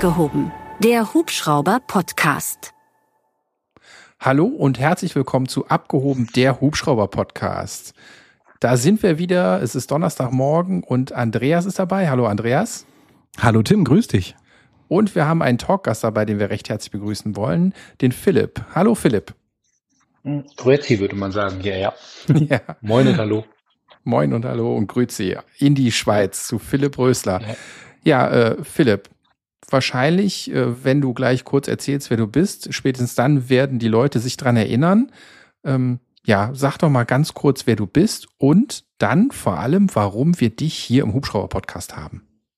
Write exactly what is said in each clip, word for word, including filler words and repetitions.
Abgehoben, der Hubschrauber-Podcast. Hallo und herzlich willkommen zu Abgehoben, der Hubschrauber-Podcast. Da sind wir wieder, es ist Donnerstagmorgen und Andreas ist dabei. Hallo Andreas. Hallo Tim, grüß dich. Und wir haben einen Talkgast dabei, den wir recht herzlich begrüßen wollen, den Philipp. Hallo Philipp. Grüezi würde man sagen, ja, ja. Ja. Moin und hallo. Moin und hallo und Grüezi in die Schweiz zu Philipp Rösler. Ja, ja äh, Philipp, wahrscheinlich, äh, wenn du gleich kurz erzählst, wer du bist, spätestens dann werden die Leute sich dran erinnern. Ähm, ja, sag doch mal ganz kurz, wer du bist und dann vor allem, warum wir dich hier im Hubschrauber-Podcast haben.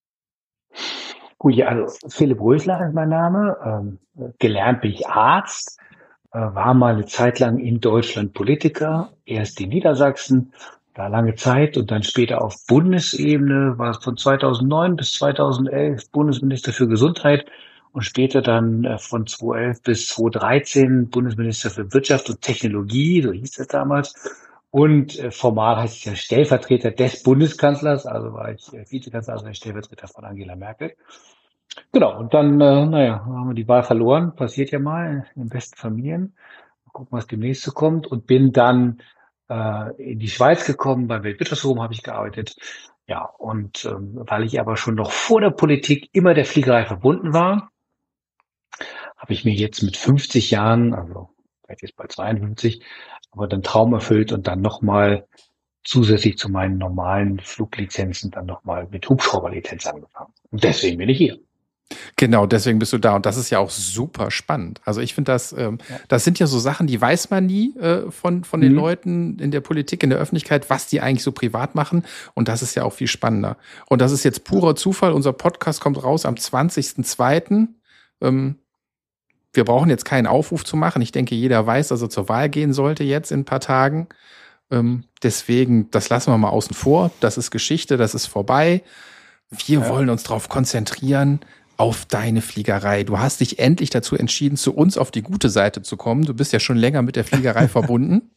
Gut, ja, also Philipp Rösler ist mein Name. Ähm, gelernt bin ich Arzt, äh, war mal eine Zeit lang in Deutschland Politiker, erst in Niedersachsen, da lange Zeit und dann später auf Bundesebene, war von zweitausendneun bis zweitausendelf Bundesminister für Gesundheit und später dann äh, von zweitausendelf bis zweitausenddreizehn Bundesminister für Wirtschaft und Technologie, so hieß es damals. Und äh, formal heißt es ja Stellvertreter des Bundeskanzlers, also war ich äh, Vizekanzler, also der Stellvertreter von Angela Merkel. Genau, und dann, äh, naja, haben wir die Wahl verloren, passiert ja mal in den besten Familien. Mal gucken, was demnächst so kommt. Und bin dann äh, in die Schweiz gekommen, beim Weltwirtschaftsforum habe ich gearbeitet. Ja, und ähm, weil ich aber schon noch vor der Politik immer der Fliegerei verbunden war, habe ich mir jetzt mit fünfzig Jahren, also vielleicht jetzt bald zweiundfünfzig, aber dann Traum erfüllt und dann nochmal zusätzlich zu meinen normalen Fluglizenzen dann nochmal mit Hubschrauberlizenz angefangen. Und deswegen bin ich hier. Genau, deswegen bist du da. Und das ist ja auch super spannend. Also ich finde das, ähm, ja. das sind ja so Sachen, die weiß man nie äh, von, von den mhm. Leuten in der Politik, in der Öffentlichkeit, was die eigentlich so privat machen. Und das ist ja auch viel spannender. Und das ist jetzt purer Zufall. Unser Podcast kommt raus am zwanzigsten zweiten Ähm, wir brauchen jetzt keinen Aufruf zu machen. Ich denke, jeder weiß, dass er zur Wahl gehen sollte jetzt in ein paar Tagen. Ähm, deswegen, das lassen wir mal außen vor. Das ist Geschichte, das ist vorbei. Wir ja. wollen uns darauf konzentrieren, auf deine Fliegerei. Du hast dich endlich dazu entschieden, zu uns auf die gute Seite zu kommen. Du bist ja schon länger mit der Fliegerei verbunden.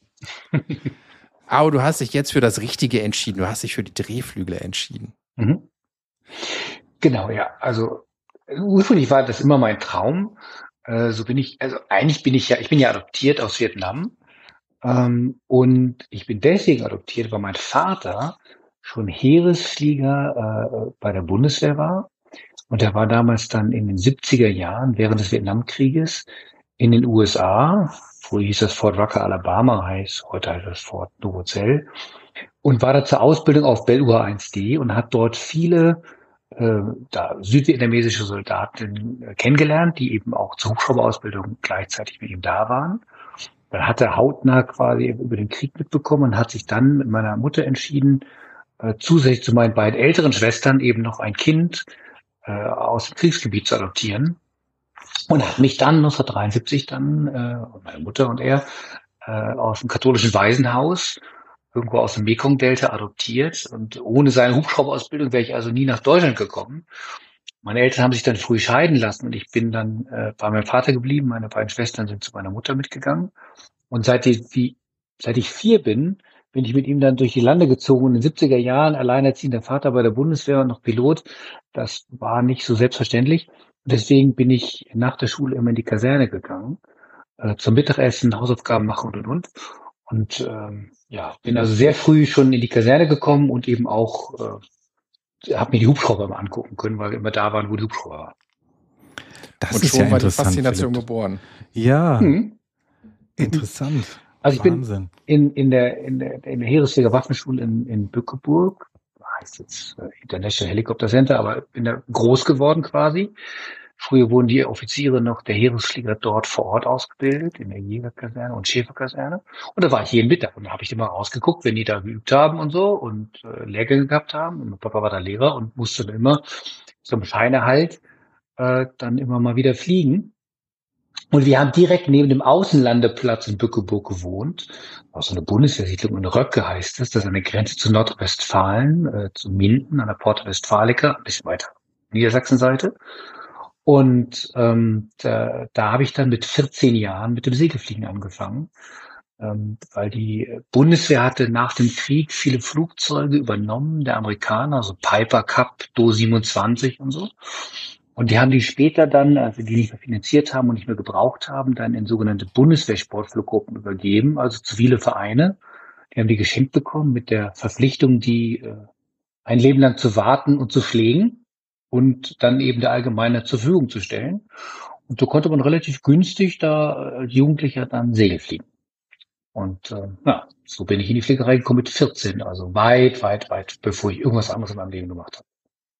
Aber du hast dich jetzt für das Richtige entschieden. Du hast dich für die Drehflügler entschieden. Mhm. Genau, ja. Also ursprünglich war das immer mein Traum. Äh, so bin ich, also eigentlich bin ich ja, ich bin ja adoptiert aus Vietnam. Ähm, und ich bin deswegen adoptiert, weil mein Vater schon Heeresflieger äh, bei der Bundeswehr war. Und er war damals dann in den siebziger Jahren während des Vietnamkrieges in den U S A. Früher hieß das Fort Rucker, Alabama, heißt, heute heißt das Fort Novozell. Und war da zur Ausbildung auf Bell U H eins D und hat dort viele äh, da südvietnamesische Soldaten äh, kennengelernt, die eben auch zur Hubschrauberausbildung gleichzeitig mit ihm da waren. Dann hat er hautnah quasi über den Krieg mitbekommen und hat sich dann mit meiner Mutter entschieden, äh, zusätzlich zu meinen beiden älteren Schwestern eben noch ein Kind äh, aus dem Kriegsgebiet zu adoptieren. Und hat mich dann neunzehnhundertdreiundsiebzig dann, äh, meine Mutter und er, äh, aus dem katholischen Waisenhaus irgendwo aus dem Mekong-Delta adoptiert. Und ohne seine Hubschrauberausbildung wäre ich also nie nach Deutschland gekommen. Meine Eltern haben sich dann früh scheiden lassen und ich bin dann äh, bei meinem Vater geblieben. Meine beiden Schwestern sind zu meiner Mutter mitgegangen. Und seit ich, wie, seit ich vier bin, bin ich mit ihm dann durch die Lande gezogen. In den siebziger Jahren alleinerziehender Vater bei der Bundeswehr und noch Pilot. Das war nicht so selbstverständlich. Und deswegen bin ich nach der Schule immer in die Kaserne gegangen, äh, zum Mittagessen, Hausaufgaben machen und und und. Und ähm, ja, bin also sehr früh schon in die Kaserne gekommen und eben auch äh, habe mir die Hubschrauber mal angucken können, weil wir immer da waren, wo die Hubschrauber waren. Das und ist schon ja war die Faszination Philipp. Geboren. Ja, hm. interessant. Also ich Wahnsinn. bin in in der in der in der Heeresflieger Waffenschule in in Bückeburg, heißt jetzt äh, International Helicopter Center, aber bin da groß geworden quasi. Früher wurden die Offiziere noch der Heeresflieger dort vor Ort ausgebildet, in der Jägerkaserne und Schäferkaserne. Und da war ich jeden Mittag und da habe ich immer rausgeguckt, wenn die da geübt haben und so und äh, Lehrgänge gehabt haben. Und mein Papa war da Lehrer und musste dann immer zum Scheinehalt äh, dann immer mal wieder fliegen. Und wir haben direkt neben dem Außenlandeplatz in Bückeburg gewohnt. Aus so einer Bundeswehrsiedlung in Röcke heißt es. Das ist an der Grenze zu Nordrhein-Westfalen, äh, zu Minden, an der Porta Westfalica, ein bisschen weiter Niedersachsenseite. Und ähm, da, da habe ich dann mit vierzehn Jahren mit dem Segelfliegen angefangen, ähm, weil die Bundeswehr hatte nach dem Krieg viele Flugzeuge übernommen, der Amerikaner, also Piper Cup, Do siebenundzwanzig und so. Und die haben die später dann, also die nicht mehr finanziert haben und nicht mehr gebraucht haben, dann in sogenannte Bundeswehr-Sportfluggruppen übergeben, also zivile Vereine. Die haben die geschenkt bekommen mit der Verpflichtung, die äh, ein Leben lang zu warten und zu pflegen und dann eben der Allgemeinheit zur Verfügung zu stellen. Und so konnte man relativ günstig da als Jugendlicher dann Segel fliegen. Und äh, ja, so bin ich in die Fliegerei gekommen mit vierzehn, also weit, weit, weit, bevor ich irgendwas anderes in meinem Leben gemacht habe.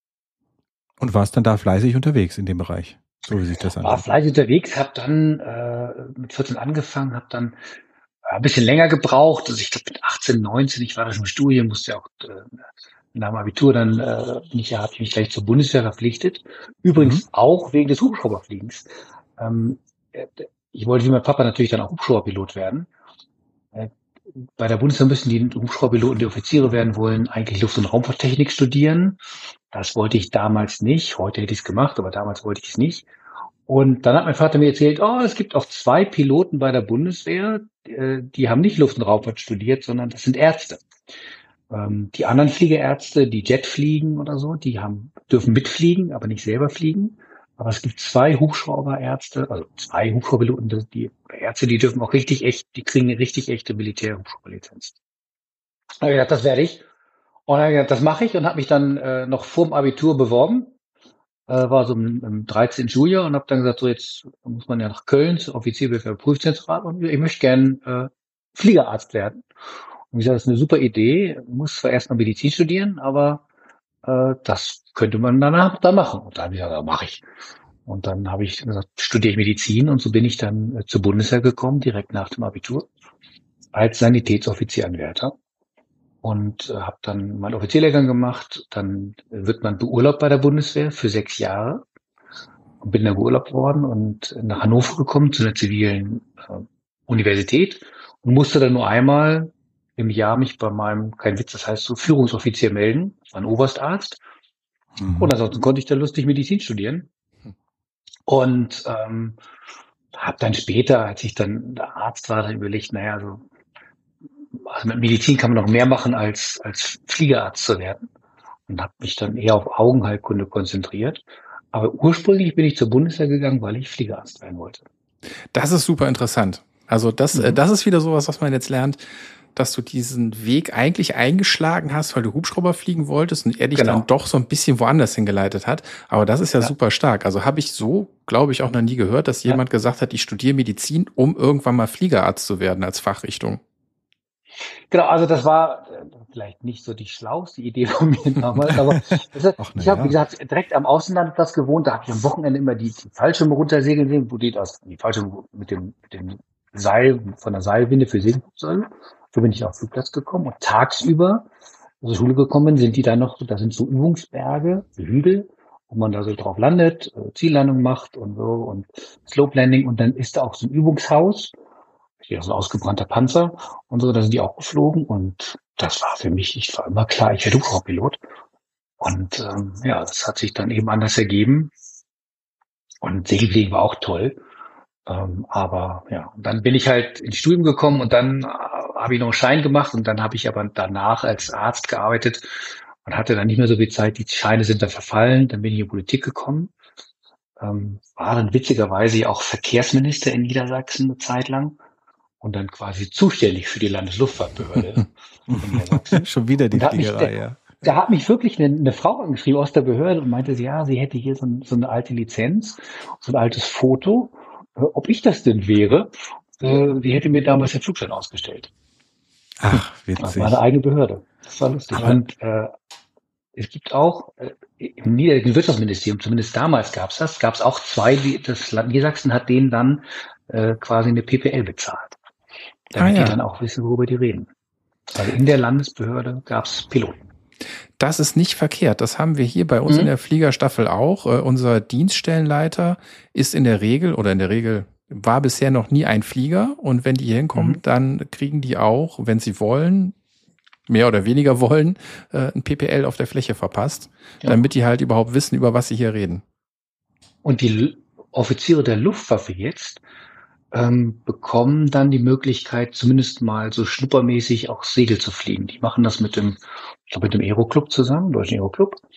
Und warst dann da fleißig unterwegs in dem Bereich, so wie sich das anhört? War fleißig unterwegs, habe dann äh, mit vierzehn angefangen, habe dann äh, ein bisschen länger gebraucht. Also ich glaube mit achtzehn, neunzehn, ich war da schon im Studium, musste ja auch äh, nach dem Abitur dann äh, nicht, habe ich mich gleich zur Bundeswehr verpflichtet. Übrigens mhm. auch wegen des Hubschrauberfliegens. Ähm, ich wollte wie mein Papa natürlich dann auch Hubschrauberpilot werden. Äh, bei der Bundeswehr müssen die Hubschrauberpiloten, die Offiziere werden wollen, eigentlich Luft- und Raumfahrttechnik studieren. Das wollte ich damals nicht. Heute hätte ich es gemacht, aber damals wollte ich es nicht. Und dann hat mein Vater mir erzählt, oh, es gibt auch zwei Piloten bei der Bundeswehr, die, die haben nicht Luft- und Raumfahrt studiert, sondern das sind Ärzte. Ähm, die anderen Fliegerärzte, die Jet fliegen oder so, die haben, dürfen mitfliegen, aber nicht selber fliegen. Aber es gibt zwei Hubschrauberärzte, also zwei Hubschrauberpiloten, die Ärzte, die dürfen auch richtig echt, die kriegen eine richtig echte Militär-Hubschrauberlizenz. Da habe ich gedacht, das werde ich. Und dann habe ich gedacht, das mache ich und habe mich dann äh, noch vorm Abitur beworben. Äh, war so im, im dreizehnten Schuljahr und habe dann gesagt, so jetzt muss man ja nach Köln zur Offizierbefehl Prüfzentrale und ich möchte gern äh, Fliegerarzt werden. Und ich sage, das ist eine super Idee, muss zwar erst noch Medizin studieren, aber äh, das könnte man danach da machen. Und dann habe ich gesagt, ja, mache ich. Und dann habe ich gesagt, studiere ich Medizin und so bin ich dann äh, zur Bundeswehr gekommen, direkt nach dem Abitur, als Sanitätsoffizieranwärter. Und äh, habe dann meinen Offizierlehrgang gemacht. Dann wird man beurlaubt bei der Bundeswehr für sechs Jahre und bin dann beurlaubt worden und nach Hannover gekommen zu einer zivilen äh, Universität und musste dann nur einmal im Jahr mich bei meinem, kein Witz, das heißt so Führungsoffizier melden, das war ein Oberstarzt. Mhm. Und ansonsten konnte ich da lustig Medizin studieren. Und ähm, habe dann später, als ich dann der Arzt war, dann überlegt, naja, also Also mit Medizin kann man noch mehr machen, als als Fliegerarzt zu werden. Und habe mich dann eher auf Augenheilkunde konzentriert. Aber ursprünglich bin ich zur Bundeswehr gegangen, weil ich Fliegerarzt werden wollte. Das ist super interessant. Also das, mhm. das ist wieder sowas, was man jetzt lernt, dass du diesen Weg eigentlich eingeschlagen hast, weil du Hubschrauber fliegen wolltest und er dich genau. dann doch so ein bisschen woanders hingeleitet hat. Aber das ist ja, ja. super stark. Also habe ich so, glaube ich, auch noch nie gehört, dass jemand ja. gesagt hat, ich studiere Medizin, um irgendwann mal Fliegerarzt zu werden als Fachrichtung. Genau, also das war vielleicht nicht so die schlauste Idee von mir damals, aber das, Ach, ich habe, ja. wie gesagt, direkt am Außenlandplatz gewohnt, da habe ich am Wochenende immer die, die Fallschirme runtersegeln sehen, wo die das, die Fallschirme mit dem, mit dem Seil, von der Seilwinde für Segelflugzeuge. So bin ich auf den Flugplatz gekommen und tagsüber, zur Schule gekommen bin, sind die da noch, da sind so Übungsberge, Hügel, wo man da so drauf landet, Ziellandung macht und so und Slope Landing und dann ist da auch so ein Übungshaus, ja, so ein ausgebrannter Panzer und so, da sind die auch geflogen und das war für mich, ich war immer klar, ich werde Hubschrauberpilot und ähm, ja, das hat sich dann eben anders ergeben und Segelfliegen war auch toll, ähm, aber ja, und dann bin ich halt ins Studium gekommen und dann äh, habe ich noch einen Schein gemacht und dann habe ich aber danach als Arzt gearbeitet und hatte dann nicht mehr so viel Zeit, die Scheine sind dann verfallen, dann bin ich in die Politik gekommen, ähm, war dann witzigerweise auch Verkehrsminister in Niedersachsen eine Zeit lang. Und dann quasi zuständig für die Landesluftfahrtbehörde. Schon wieder die Fliegerei, ja. Da hat mich wirklich eine, eine Frau angeschrieben aus der Behörde und meinte, ja, sie hätte hier so, ein, so eine alte Lizenz, so ein altes Foto, äh, ob ich das denn wäre. Äh, die hätte mir damals den Flugschein ausgestellt. Ach, witzig. Das war eine eigene Behörde. Das war lustig. Aber und äh, es gibt auch äh, im Nieder- Wirtschaftsministerium, zumindest damals gab es das, gab es auch zwei, die, das Land Niedersachsen hat denen dann äh, quasi eine P P L bezahlt. Damit ah, ja. die dann auch wissen, worüber die reden. Also in der Landesbehörde gab es Piloten. Das ist nicht verkehrt. Das haben wir hier bei uns mhm. in der Fliegerstaffel auch. Äh, unser Dienststellenleiter ist in der Regel oder in der Regel war bisher noch nie ein Flieger. Und wenn die hier hinkommen, mhm. dann kriegen die auch, wenn sie wollen, mehr oder weniger wollen, äh, ein P P L auf der Fläche verpasst, ja. damit die halt überhaupt wissen, über was sie hier reden. Und die Offiziere der Luftwaffe jetzt ähm, bekommen dann die Möglichkeit, zumindest mal so schnuppermäßig auch Segel zu fliegen. Die machen das mit dem, ich glaube, mit dem Aeroclub zusammen, Deutschen Aeroclub.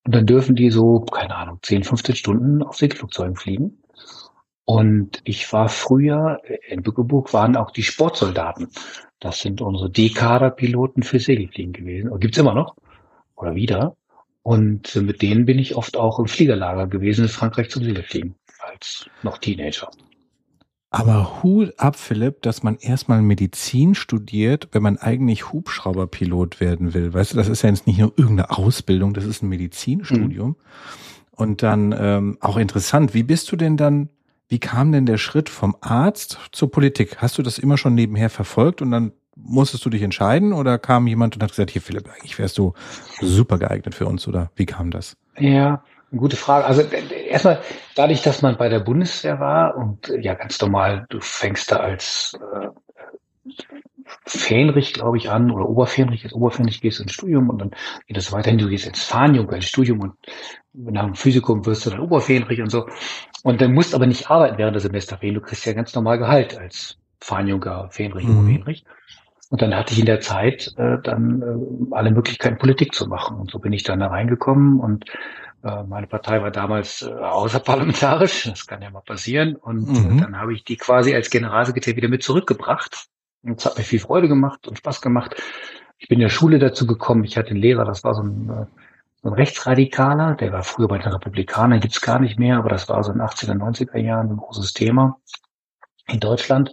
Und dann dürfen die so, keine Ahnung, zehn, fünfzehn Stunden auf Segelflugzeugen fliegen. Und ich war früher, in Bückeburg waren auch die Sportsoldaten. Das sind unsere D-Kader-Piloten für Segelfliegen gewesen. Oder gibt's immer noch. Oder wieder. Und mit denen bin ich oft auch im Fliegerlager gewesen in Frankreich zum Segelfliegen. Als noch Teenager. Aber Hut ab, Philipp, dass man erstmal Medizin studiert, wenn man eigentlich Hubschrauberpilot werden will. Weißt du, das ist ja jetzt nicht nur irgendeine Ausbildung, das ist ein Medizinstudium. Mhm. Und dann ähm, auch interessant, wie bist du denn dann, wie kam denn der Schritt vom Arzt zur Politik? Hast du das immer schon nebenher verfolgt und dann musstest du dich entscheiden oder kam jemand und hat gesagt, hier Philipp, eigentlich wärst du super geeignet für uns, oder wie kam das? Ja, eine gute Frage. Also erstmal dadurch, dass man bei der Bundeswehr war und ja ganz normal, du fängst da als äh, Fähnrich, glaube ich, an oder Oberfähnrich, als Oberfähnrich gehst du ins Studium und dann geht das weiterhin, du gehst ins Fahnenjunker ins Studium und nach dem Physikum wirst du dann Oberfähnrich und so. Und dann musst aber nicht arbeiten während der Semesterferien, du kriegst ja ganz normal Gehalt als Fahnenjunker, Fähnrich, mhm. Oberfähnrich. Und dann hatte ich in der Zeit äh, dann äh, alle Möglichkeiten, Politik zu machen. Und so bin ich dann da reingekommen und äh, meine Partei war damals äh, außerparlamentarisch, das kann ja mal passieren. Und mhm. äh, dann habe ich die quasi als Generalsekretär wieder mit zurückgebracht. Und es hat mir viel Freude gemacht und Spaß gemacht. Ich bin in der Schule dazu gekommen, ich hatte einen Lehrer, das war so ein, äh, so ein Rechtsradikaler, der war früher bei den Republikanern, gibt's gar nicht mehr, aber das war so in den achtziger, neunziger Jahren ein großes Thema in Deutschland.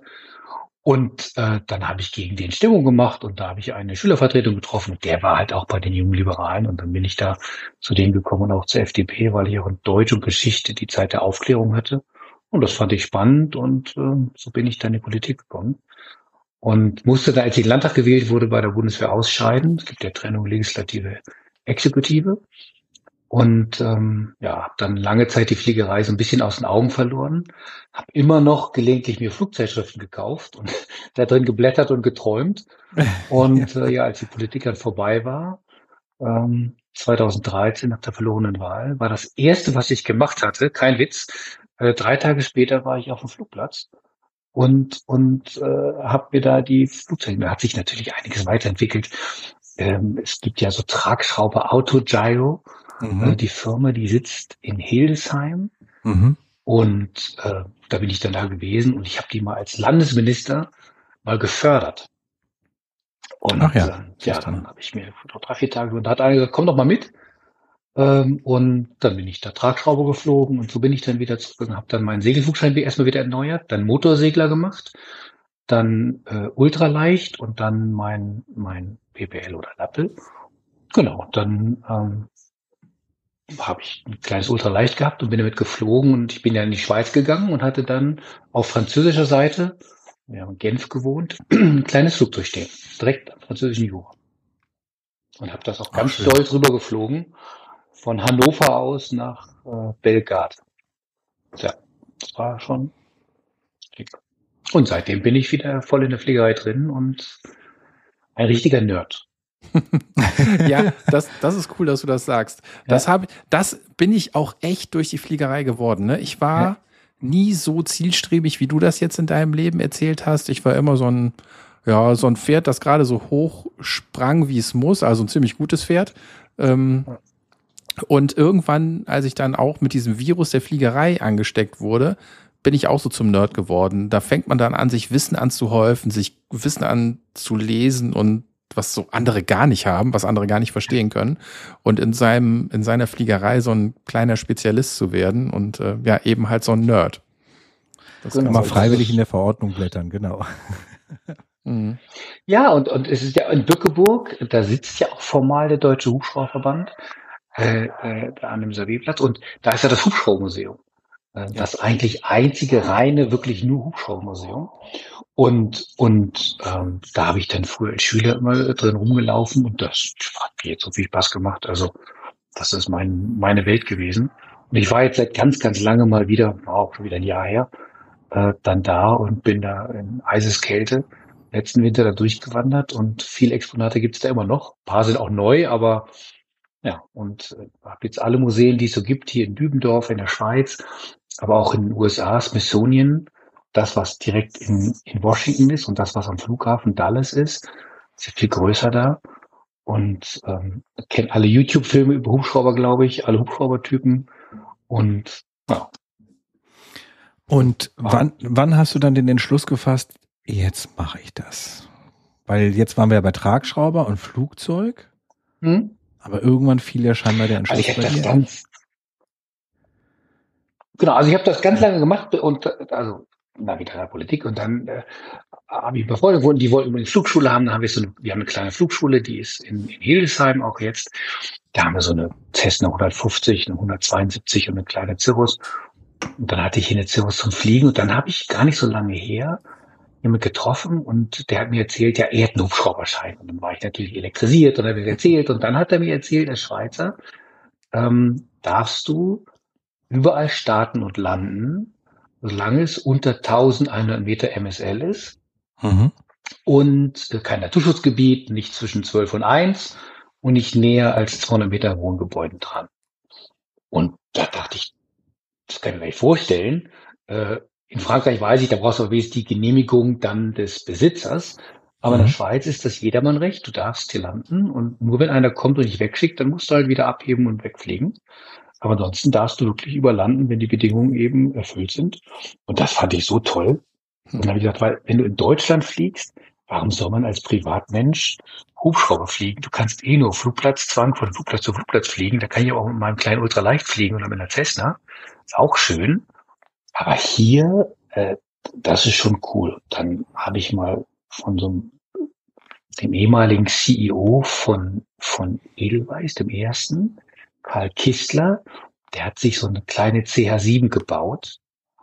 Und äh, dann habe ich gegen den Stimmung gemacht und da habe ich eine Schülervertretung getroffen und der war halt auch bei den jungen Liberalen und dann bin ich da zu denen gekommen und auch zur F D P, weil ich auch in Deutsch und Geschichte die Zeit der Aufklärung hatte und das fand ich spannend und äh, so bin ich dann in die Politik gekommen und musste dann, als ich in den Landtag gewählt wurde, bei der Bundeswehr ausscheiden. Es gibt ja Trennung Legislative, Exekutive. Und ähm, ja, habe dann lange Zeit die Fliegerei so ein bisschen aus den Augen verloren, habe immer noch gelegentlich mir Flugzeitschriften gekauft und da drin geblättert und geträumt. Und äh, ja, als die Politik dann vorbei war, ähm, zweitausenddreizehn nach der verlorenen Wahl, war das Erste, was ich gemacht hatte, kein Witz, äh, drei Tage später war ich auf dem Flugplatz und und äh, habe mir da die Flugzeuge, da hat sich natürlich einiges weiterentwickelt. Ähm, es gibt ja so Tragschrauber, Autogyro. Mhm. Die Firma, die sitzt in Hildesheim mhm. und äh, da bin ich dann da gewesen und ich habe die mal als Landesminister mal gefördert. Und Ach ja, äh, ja dann habe ich mir drei, vier Tage und da hat einer gesagt, komm doch mal mit. Ähm, und dann bin ich da Tragschrauber geflogen und so bin ich dann wieder zurück und habe dann meinen Segelflugschein erstmal wieder erneuert, dann Motorsegler gemacht, dann äh, Ultraleicht und dann mein mein P P L oder Lappel. Genau, dann ähm, habe ich ein kleines Ultraleicht gehabt und bin damit geflogen und ich bin ja in die Schweiz gegangen und hatte dann auf französischer Seite, wir haben in Genf gewohnt, ein kleines Flugzeug stehen, direkt am französischen Jura. Und habe das auch Ach, ganz schön. Stolz rüber geflogen, von Hannover aus nach äh, Belgrad. Ja, das war schon schick. Und seitdem bin ich wieder voll in der Fliegerei drin und ein richtiger Nerd. Ja, das, das ist cool, dass du das sagst. Das, Ja. hab, das bin ich auch echt durch die Fliegerei geworden. Ne? Ich war Ja. nie so zielstrebig, wie du das jetzt in deinem Leben erzählt hast. Ich war immer so ein, ja, so ein Pferd, das gerade so hoch sprang, wie es muss. Also ein ziemlich gutes Pferd. Ähm, und irgendwann, als ich dann auch mit diesem Virus der Fliegerei angesteckt wurde, bin ich auch so zum Nerd geworden. Da fängt man dann an, sich Wissen anzuhäufen, sich Wissen an zu lesen und was so andere gar nicht haben, was andere gar nicht verstehen können und in seinem in seiner Fliegerei so ein kleiner Spezialist zu werden und äh, ja eben halt so ein Nerd. Das kann man freiwillig in der Verordnung blättern, genau. Mhm. Ja, und, und es ist ja in Bückeburg, da sitzt ja auch formal der Deutsche Hubschrauberverband äh, äh, da an dem Savierplatz und da ist ja das Hubschraubermuseum. Äh, das eigentlich einzige reine, wirklich nur Hubschraubermuseum. Und und ähm, da habe ich dann früher als Schüler immer drin rumgelaufen und das hat mir jetzt so viel Spaß gemacht. Also das ist mein meine Welt gewesen. Und ich war jetzt seit ganz, ganz lange mal wieder, auch schon wieder ein Jahr her, äh, dann da und bin da in Eiseskälte letzten Winter da durchgewandert und viele Exponate gibt's da immer noch. Ein paar sind auch neu, aber ja, und äh, habe jetzt alle Museen, die es so gibt, hier in Dübendorf, in der Schweiz, aber auch in den U S A, Smithsonian, das, was direkt in, in Washington ist und das, was am Flughafen Dallas ist, ist ja viel größer da. und ähm, kenne alle YouTube-Filme über Hubschrauber, glaube ich, alle Hubschraubertypen und ja. Und wann, wann hast du dann den Entschluss gefasst, jetzt mache ich das? Weil jetzt waren wir ja bei Tragschrauber und Flugzeug, hm? aber irgendwann fiel ja scheinbar der Entschluss also ich bei das dir. Ganz, genau, also ich habe das ganz lange gemacht und also na wieder in der Politik und dann äh, habe ich bevor die wollten übrigens Flugschule haben, dann haben wir so eine, wir haben eine kleine Flugschule, die ist in, in Hildesheim auch jetzt. Da haben wir so eine Cessna hundertfünfzig, eine hundertzweiundsiebzig und eine kleine Cirrus. Und dann hatte ich hier eine Cirrus zum Fliegen und dann habe ich gar nicht so lange her jemand getroffen und der hat mir erzählt, ja, er hat einen Hubschrauberschein. Und dann war ich natürlich elektrisiert und habe mir erzählt und dann hat er mir erzählt, der Schweizer, ähm, darfst du überall starten und landen, solange es unter eintausendeinhundert Meter M S L ist mhm. und äh, kein Naturschutzgebiet, nicht zwischen zwölf und eins und nicht näher als zweihundert Meter Wohngebäuden dran. Und da dachte ich, das kann ich mir nicht vorstellen. Äh, in Frankreich weiß ich, da brauchst du aber wenigstens die Genehmigung dann des Besitzers. Aber mhm. in der Schweiz ist das Jedermann-Recht. Du darfst hier landen und nur wenn einer kommt und dich wegschickt, dann musst du halt wieder abheben und wegfliegen. Aber ansonsten darfst du wirklich überlanden, wenn die Bedingungen eben erfüllt sind. Und das fand ich so toll. Und dann habe ich gesagt, weil wenn du in Deutschland fliegst, warum soll man als Privatmensch Hubschrauber fliegen? Du kannst eh nur Flugplatzzwang von Flugplatz zu Flugplatz fliegen. Da kann ich auch mit meinem kleinen Ultraleicht fliegen oder mit einer Cessna. Ist auch schön. Aber hier, äh, das ist schon cool. Dann habe ich mal von so einem, dem ehemaligen C E O von, von Edelweiss, dem ersten, Karl Kistler, der hat sich so eine kleine C H sieben gebaut.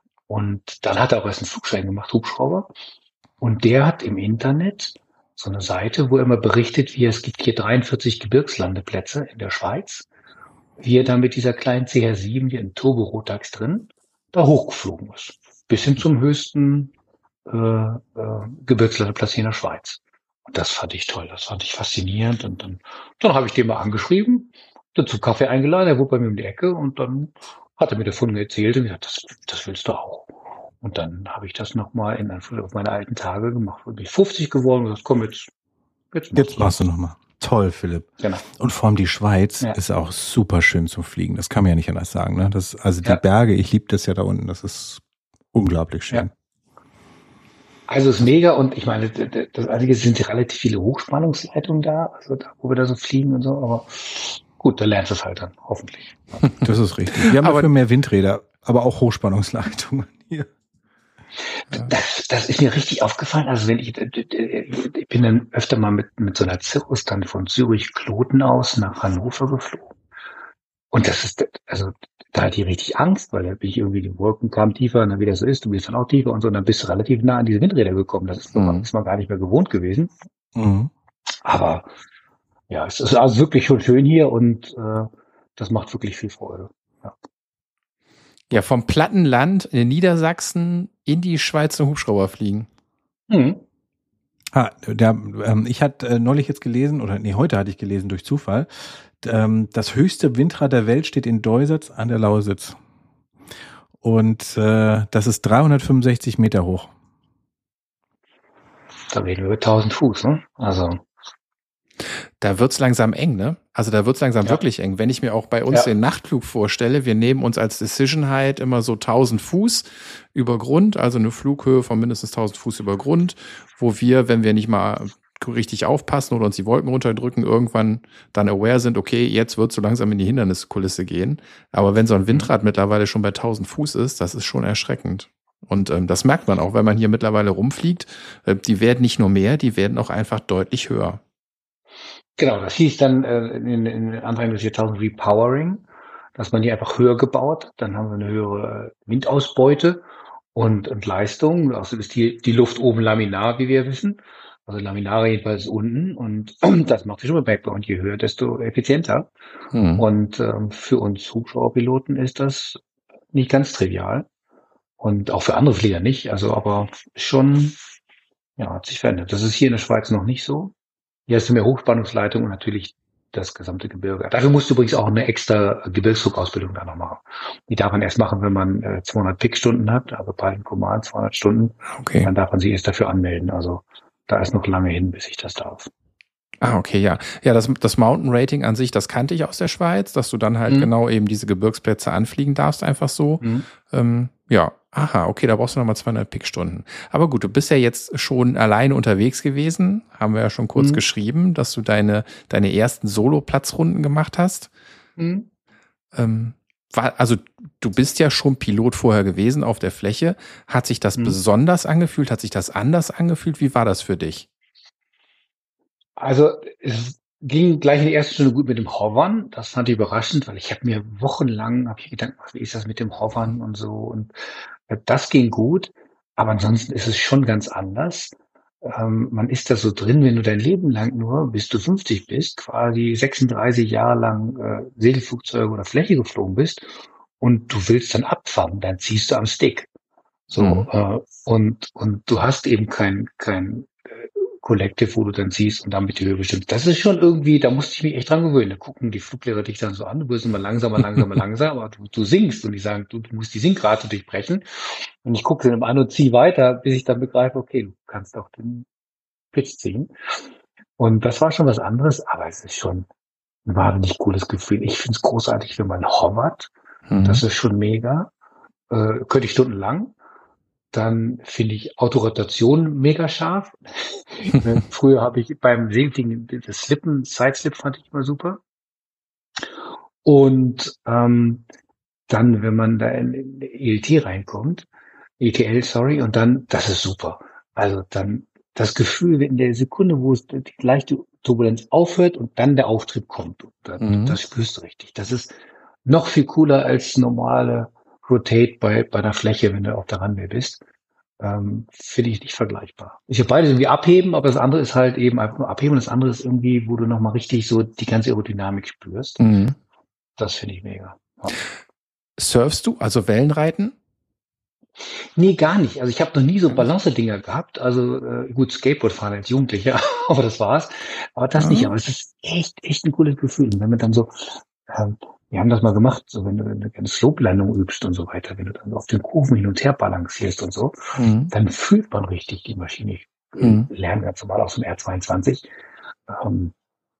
Und dann hat er auch erst einen Flugschein gemacht, Hubschrauber. Und der hat im Internet so eine Seite, wo er immer berichtet, wie es gibt hier dreiundvierzig Gebirgslandeplätze in der Schweiz, wie er dann mit dieser kleinen C H sieben, hier in Turbo-Rotax drin, da hochgeflogen ist. Bis hin zum höchsten äh, äh, Gebirgslandeplatz hier in der Schweiz. Und das fand ich toll, das fand ich faszinierend. Und dann, dann habe ich den mal angeschrieben, dann zum Kaffee eingeladen, er wohnt bei mir um die Ecke und dann hat er mir davon erzählt und gesagt, das, das willst du auch. Und dann habe ich das nochmal in auf meine alten Tage gemacht. Und bin ich fünfzig geworden und gesagt, komm jetzt, jetzt, jetzt machst du nochmal. Toll, Philipp. Genau. Und vor allem die Schweiz ja. ist auch super schön zum Fliegen. Das kann man ja nicht anders sagen. Ne? Das, also die ja. Berge, ich liebe das ja da unten. Das ist unglaublich schön. Ja. Also es ist mega und ich meine, das Einzige sind relativ viele Hochspannungsleitungen da, also da, wo wir da so fliegen und so, aber gut, da lernst du es halt dann, hoffentlich. Das ist richtig. Wir haben aber für mehr Windräder, aber auch Hochspannungsleitungen hier. Das, das ist mir richtig aufgefallen. Also wenn ich, ich bin dann öfter mal mit, mit so einer Cirrus dann von Zürich-Kloten aus nach Hannover geflogen. Und das ist, also da hatte ich richtig Angst, weil da bin ich irgendwie, die Wolken kamen tiefer und dann wieder so ist, du bist dann auch tiefer und so, und dann bist du relativ nah an diese Windräder gekommen. Das ist, mhm. ist man gar nicht mehr gewohnt gewesen. Mhm. Aber ja, es ist also wirklich schon schön hier und äh, das macht wirklich viel Freude. Ja. Ja, vom platten Land in Niedersachsen in die Schweiz zum Hubschrauber fliegen. Mhm. Ah, der, ähm, ich hatte äh, neulich jetzt gelesen, oder nee, heute hatte ich gelesen durch Zufall, ähm, das höchste Windrad der Welt steht in Deusitz an der Lausitz. Und äh, das ist dreihundertfünfundsechzig Meter hoch. Da reden wir über tausend Fuß, ne? Also da wird's langsam eng, ne? Also da wird's langsam ja. wirklich eng. Wenn ich mir auch bei uns ja. den Nachtflug vorstelle, wir nehmen uns als Decision Height immer so tausend Fuß über Grund, also eine Flughöhe von mindestens tausend Fuß über Grund, wo wir, wenn wir nicht mal richtig aufpassen oder uns die Wolken runterdrücken, irgendwann dann aware sind, okay, jetzt wird's so langsam in die Hinderniskulisse gehen. Aber wenn so ein Windrad mhm. mittlerweile schon bei tausend Fuß ist, das ist schon erschreckend. Und ähm, das merkt man auch, wenn man hier mittlerweile rumfliegt. Äh, die werden nicht nur mehr, die werden auch einfach deutlich höher. Genau, das hieß dann äh, in, in Anfang des Jahrtausends Repowering, dass man die einfach höher gebaut hat. Dann haben wir eine höhere Windausbeute und, und Leistung. Also ist die, die Luft oben laminar, wie wir wissen. Also Laminare jedenfalls unten. Und das macht sich schon bemerkbar. Und je höher, desto effizienter. Hm. Und ähm, für uns Hubschrauberpiloten ist das nicht ganz trivial. Und auch für andere Flieger nicht. Also aber schon, ja, hat sich verändert. Das ist hier in der Schweiz noch nicht so. Hier hast du mehr Hochspannungsleitung und natürlich das gesamte Gebirge. Dafür musst du übrigens auch eine extra Gebirgsdruckausbildung da noch machen. Die darf man erst machen, wenn man äh, zweihundert Peak-Stunden hat, also Pilot Command zweihundert Stunden. Okay. Dann darf man sich erst dafür anmelden. Also da ist noch lange hin, bis ich das darf. Ah, okay, ja. Ja, das, das Mountain Rating an sich, das kannte ich aus der Schweiz, dass du dann halt mhm. genau eben diese Gebirgsplätze anfliegen darfst, einfach so. Mhm. Ähm, ja, aha, okay, da brauchst du nochmal zweihundert Pickstunden. Aber gut, du bist ja jetzt schon alleine unterwegs gewesen, haben wir ja schon kurz mhm. geschrieben, dass du deine, deine ersten Solo-Platzrunden gemacht hast. Mhm. Ähm, war, also du bist ja schon Pilot vorher gewesen auf der Fläche. Hat sich das mhm. besonders angefühlt? Hat sich das anders angefühlt? Wie war das für dich? Also es ging gleich in der ersten Stunde gut mit dem Hovern. Das fand ich überraschend, weil ich habe mir wochenlang hab ich gedacht, wie ist das mit dem Hovern und so. Und das ging gut. Aber ansonsten ist es schon ganz anders. Ähm, man ist da so drin, wenn du dein Leben lang nur, bis du fünfzig bist, quasi sechsunddreißig Jahre lang äh, Segelflugzeuge oder Fläche geflogen bist und du willst dann abfangen, dann ziehst du am Stick. So mhm. äh, und und du hast eben kein kein Collective, wo du dann siehst und damit die Höhe bestimmt. Das ist schon irgendwie, da musste ich mich echt dran gewöhnen. Da gucken die Fluglehrer dich dann so an, du wirst immer langsamer, langsamer, langsamer, aber du, du singst und die sagen, du, du musst die Singrate durchbrechen. Und ich gucke dann an und ziehe weiter, bis ich dann begreife, okay, du kannst auch den Pitch ziehen. Und das war schon was anderes, aber es ist schon ein wahnsinnig cooles Gefühl. Ich finde es großartig, wenn man hovert. Mhm. Das ist schon mega. Äh, könnte ich stundenlang. Dann finde ich Autorotation mega scharf. Früher habe ich beim Segelfliegen das Slippen, Sideslip fand ich immer super. Und ähm, dann, wenn man da in E L T reinkommt, E T L, sorry, und dann, das ist super. Also dann das Gefühl, in der Sekunde, wo es die leichte Turbulenz aufhört und dann der Auftrieb kommt, das, mhm. das spürst du richtig. Das ist noch viel cooler als normale Rotate bei bei der Fläche, wenn du auf der Runway bist. Ähm, finde ich nicht vergleichbar. Ich habe beides irgendwie abheben, aber das andere ist halt eben einfach nur abheben und das andere ist irgendwie, wo du nochmal richtig so die ganze Aerodynamik spürst. Mhm. Das finde ich mega. Ja. Surfst du, also Wellenreiten? Nee, gar nicht. Also ich habe noch nie so Balance-Dinger gehabt. Also äh, gut, Skateboard fahren als Jugendlicher, aber das war's. Aber das ja. nicht. Aber es ist echt, echt ein cooles Gefühl. Und wenn man dann so ähm, wir haben das mal gemacht, so wenn du eine Slope-Landung übst und so weiter, wenn du dann auf den Kurven hin und her balancierst und so, mhm. dann fühlt man richtig die Maschine. Ich mhm. lerne ganz normal aus dem R zweiundzwanzig. Ähm,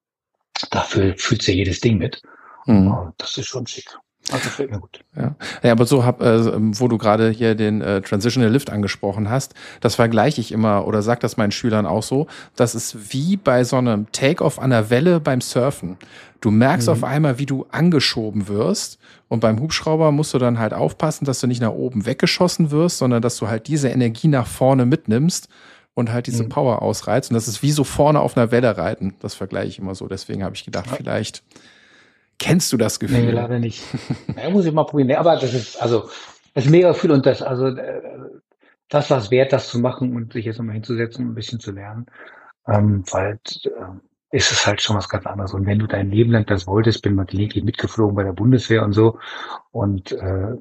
dafür fühlt sich jedes Ding mit. Mhm. Und das ist schon schick. Also das fällt mir gut. Ja, ja, aber so hab, äh, wo du gerade hier den äh, Transitional Lift angesprochen hast, das vergleiche ich immer oder sag das meinen Schülern auch so, das ist wie bei so einem Take-off an der Welle beim Surfen. Du merkst mhm. auf einmal, wie du angeschoben wirst und beim Hubschrauber musst du dann halt aufpassen, dass du nicht nach oben weggeschossen wirst, sondern dass du halt diese Energie nach vorne mitnimmst und halt diese mhm. Power ausreizt. Und das ist wie so vorne auf einer Welle reiten. Das vergleiche ich immer so. Deswegen habe ich gedacht, ja. vielleicht kennst du das Gefühl? Nee, leider nicht. Ja, muss ich mal probieren. Nee, aber das ist, also, das ist ein mega Gefühl und das, also, das war es wert, das zu machen und sich jetzt nochmal hinzusetzen und ein bisschen zu lernen. Ähm, weil, äh, ist es halt schon was ganz anderes. Und wenn du dein Leben lang das wolltest, bin mal gelegentlich mitgeflogen bei der Bundeswehr und so. Und äh,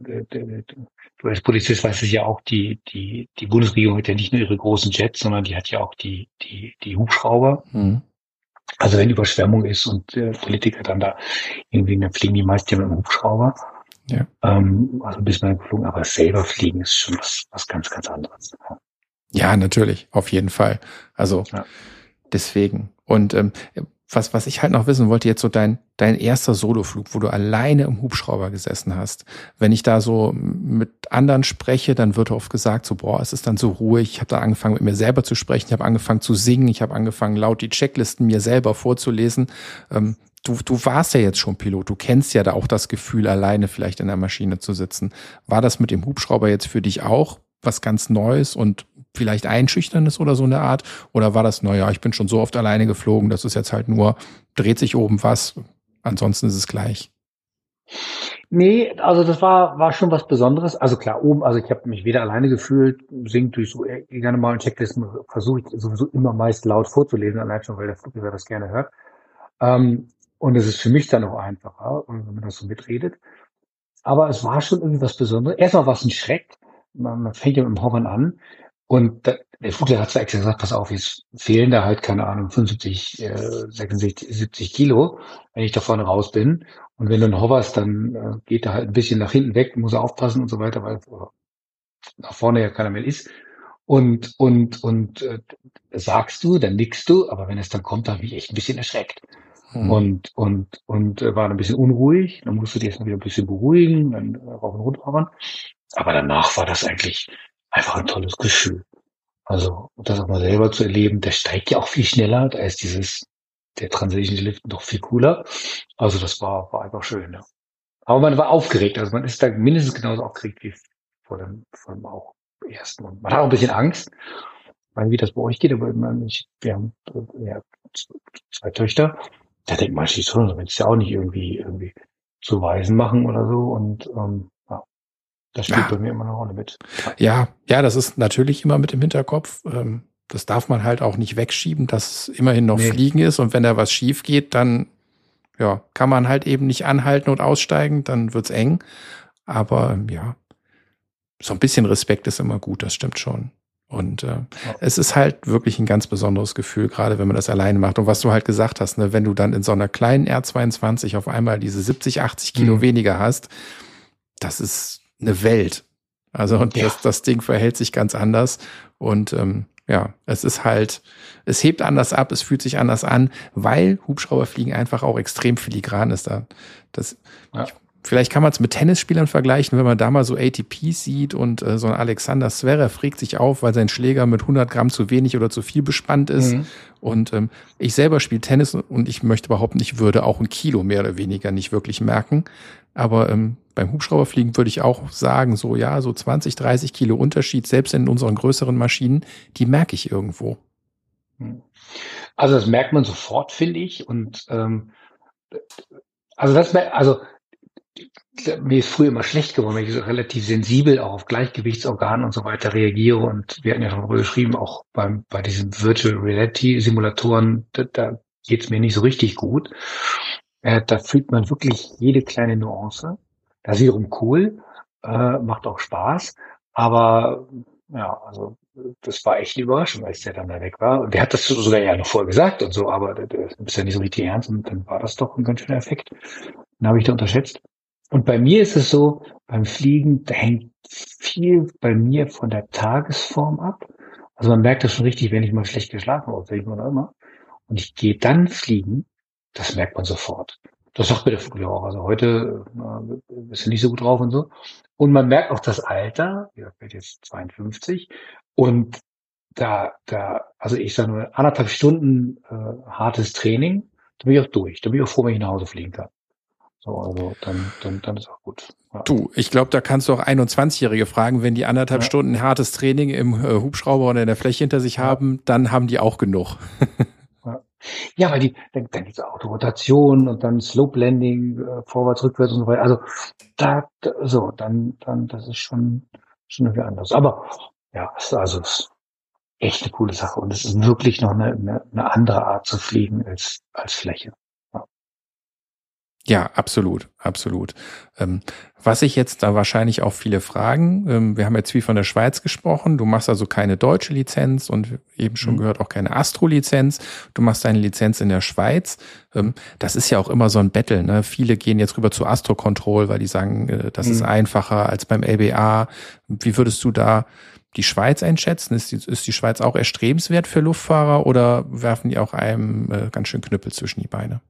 du als Polizist weißt es ja auch, die die die Bundesregierung hat ja nicht nur ihre großen Jets, sondern die hat ja auch die die die Hubschrauber. Mhm. Also wenn Überschwemmung ist und äh, Politiker dann da irgendwie, dann fliegen die meist ja mit dem Hubschrauber. Ja. Ähm, also bis man geflogen, aber selber fliegen ist schon was was ganz ganz anderes. Ja, ja, natürlich, auf jeden Fall. Also ja. Deswegen. Und ähm, was was ich halt noch wissen wollte, jetzt so dein dein erster Soloflug, wo du alleine im Hubschrauber gesessen hast. Wenn ich da so mit anderen spreche, dann wird oft gesagt, so boah, es ist dann so ruhig. Ich habe da angefangen, mit mir selber zu sprechen. Ich habe angefangen zu singen. Ich habe angefangen, laut die Checklisten mir selber vorzulesen. Ähm, du du warst ja jetzt schon Pilot. Du kennst ja da auch das Gefühl, alleine vielleicht in der Maschine zu sitzen. War das mit dem Hubschrauber jetzt für dich auch was ganz Neues und vielleicht Einschüchterndes oder so eine Art? Oder war das, naja, ich bin schon so oft alleine geflogen, das ist jetzt halt nur, dreht sich oben was, ansonsten ist es gleich? Nee, also das war war schon was Besonderes. Also klar, oben, also ich habe mich weder alleine gefühlt, singt durch so gerne mal in Checklisten, versuche ich sowieso immer meist laut vorzulesen, allein schon, weil der Fluglehrer das gerne hört. Ähm, und es ist für mich dann auch einfacher, wenn man das so mitredet. Aber es war schon irgendwie was Besonderes. Erstmal war es ein Schreck. Man, man fängt ja mit dem Hovern an. Und da, der Fluglehrer hat zwar extra gesagt, pass auf, jetzt fehlen da halt, keine Ahnung, fünfundsiebzig, äh, sechsundsechzig, siebzig Kilo, wenn ich da vorne raus bin. Und wenn du einen hoverst, dann äh, geht er halt ein bisschen nach hinten weg, muss er aufpassen und so weiter, weil nach vorne ja keiner mehr ist. Und, und, und äh, sagst du, dann nickst du, aber wenn es dann kommt, dann bin ich echt ein bisschen erschreckt. Mhm. Und, und, und äh, war ein bisschen unruhig. Dann musst du dich erstmal wieder ein bisschen beruhigen, dann äh, rauf und runter fahren. Aber danach war das eigentlich einfach ein tolles Gefühl. Also, das auch mal selber zu erleben, der steigt ja auch viel schneller, da ist dieses, der Transition Lift noch viel cooler. Also, das war, war einfach schön, ja. Aber man war aufgeregt, also man ist da mindestens genauso aufgeregt wie vor dem, vor dem auch ersten. Und man hat auch ein bisschen Angst, weil wie das bei euch geht, aber man, ich, wir haben äh, ja, zwei Töchter, da denkt man sich schon, man will es ja auch nicht irgendwie, irgendwie zu Waisen machen oder so und, ähm, ja, das spielt Ja. bei mir immer eine Rolle mit. Ja, ja, das ist natürlich immer mit im Hinterkopf. Ähm, Das darf man halt auch nicht wegschieben, dass es immerhin noch Nee. Fliegen ist. Und wenn da was schief geht, dann ja, kann man halt eben nicht anhalten und aussteigen, dann wird's eng. Aber ähm, ja, so ein bisschen Respekt ist immer gut, das stimmt schon. Und äh, es ist halt wirklich ein ganz besonderes Gefühl, gerade wenn man das alleine macht. Und was du halt gesagt hast, ne, wenn du dann in so einer kleinen R zweiundzwanzig auf einmal diese siebzig, achtzig Kilo Mhm. weniger hast, das ist eine Welt. Also und Ja. das, das Ding verhält sich ganz anders. Und ähm, ja, es ist halt, es hebt anders ab, es fühlt sich anders an, weil Hubschrauberfliegen einfach auch extrem filigran ist. Da, das, Ja. ich, vielleicht kann man es mit Tennisspielern vergleichen, wenn man da mal so A T Ps sieht und äh, so ein Alexander Zverev regt sich auf, weil sein Schläger mit hundert Gramm zu wenig oder zu viel bespannt ist. Mhm. Und ähm, ich selber spiele Tennis und ich möchte behaupten, ich würde auch ein Kilo mehr oder weniger nicht wirklich merken. Aber ähm, beim Hubschrauberfliegen würde ich auch sagen, so ja, so zwanzig, dreißig Kilo Unterschied, selbst in unseren größeren Maschinen, die merke ich irgendwo. Also das merkt man sofort, finde ich. Und ähm, also das mer- also mir ist früher immer schlecht geworden, weil ich so relativ sensibel auch auf Gleichgewichtsorgane und so weiter reagiere. Und wir hatten ja schon darüber geschrieben, auch beim bei diesen Virtual Reality Simulatoren, da, da geht's mir nicht so richtig gut. Äh, da fühlt man wirklich jede kleine Nuance. Das ist wiederum cool, äh, macht auch Spaß. Aber ja, also das war echt eine Überraschung, als der dann da weg war. Und der hat das sogar ja noch vorher gesagt und so, aber das ist ja nicht so richtig ernst. Und dann war das doch ein ganz schöner Effekt. Den habe ich da unterschätzt. Und bei mir ist es so, beim Fliegen, da hängt viel bei mir von der Tagesform ab. Also man merkt das schon richtig, wenn ich mal schlecht geschlafen habe, oder immer. Und ich gehe dann fliegen, das merkt man sofort. Das sagt mir der früher auch. Also heute äh, bist du nicht so gut drauf und so. Und man merkt auch das Alter. Ich werde jetzt zweiundfünfzig. Und da, da, also ich sage nur anderthalb Stunden äh, hartes Training, da bin ich auch durch. Da bin ich auch froh, wenn ich nach Hause fliegen kann. So, also dann, dann, dann ist auch gut. Ja. Du, ich glaube, da kannst du auch einundzwanzigjährige fragen, wenn die anderthalb Ja. Stunden hartes Training im äh, Hubschrauber oder in der Fläche hinter sich Ja. haben, dann haben die auch genug. Ja, weil die, dann, dann gibt's Autorotation und dann Slope Landing, äh, vorwärts, rückwärts und so weiter. Also da, da so, dann, dann, das ist schon, schon irgendwie anders. Aber ja, es ist also es ist echt eine coole Sache und es ist wirklich noch eine, eine, eine andere Art zu fliegen als als Fläche. Ja, absolut, absolut. Ähm, was ich jetzt da wahrscheinlich auch viele fragen, ähm, wir haben jetzt viel von der Schweiz gesprochen, du machst also keine deutsche Lizenz und eben schon Mhm. gehört auch keine Astro-Lizenz, du machst deine Lizenz in der Schweiz. Ähm, das ist ja auch immer so ein Battle, ne? Viele gehen jetzt rüber zu Astro Control, weil die sagen, äh, das ist Mhm. einfacher als beim L B A. Wie würdest du da die Schweiz einschätzen? Ist die, ist die Schweiz auch erstrebenswert für Luftfahrer oder werfen die auch einem äh, ganz schön Knüppel zwischen die Beine?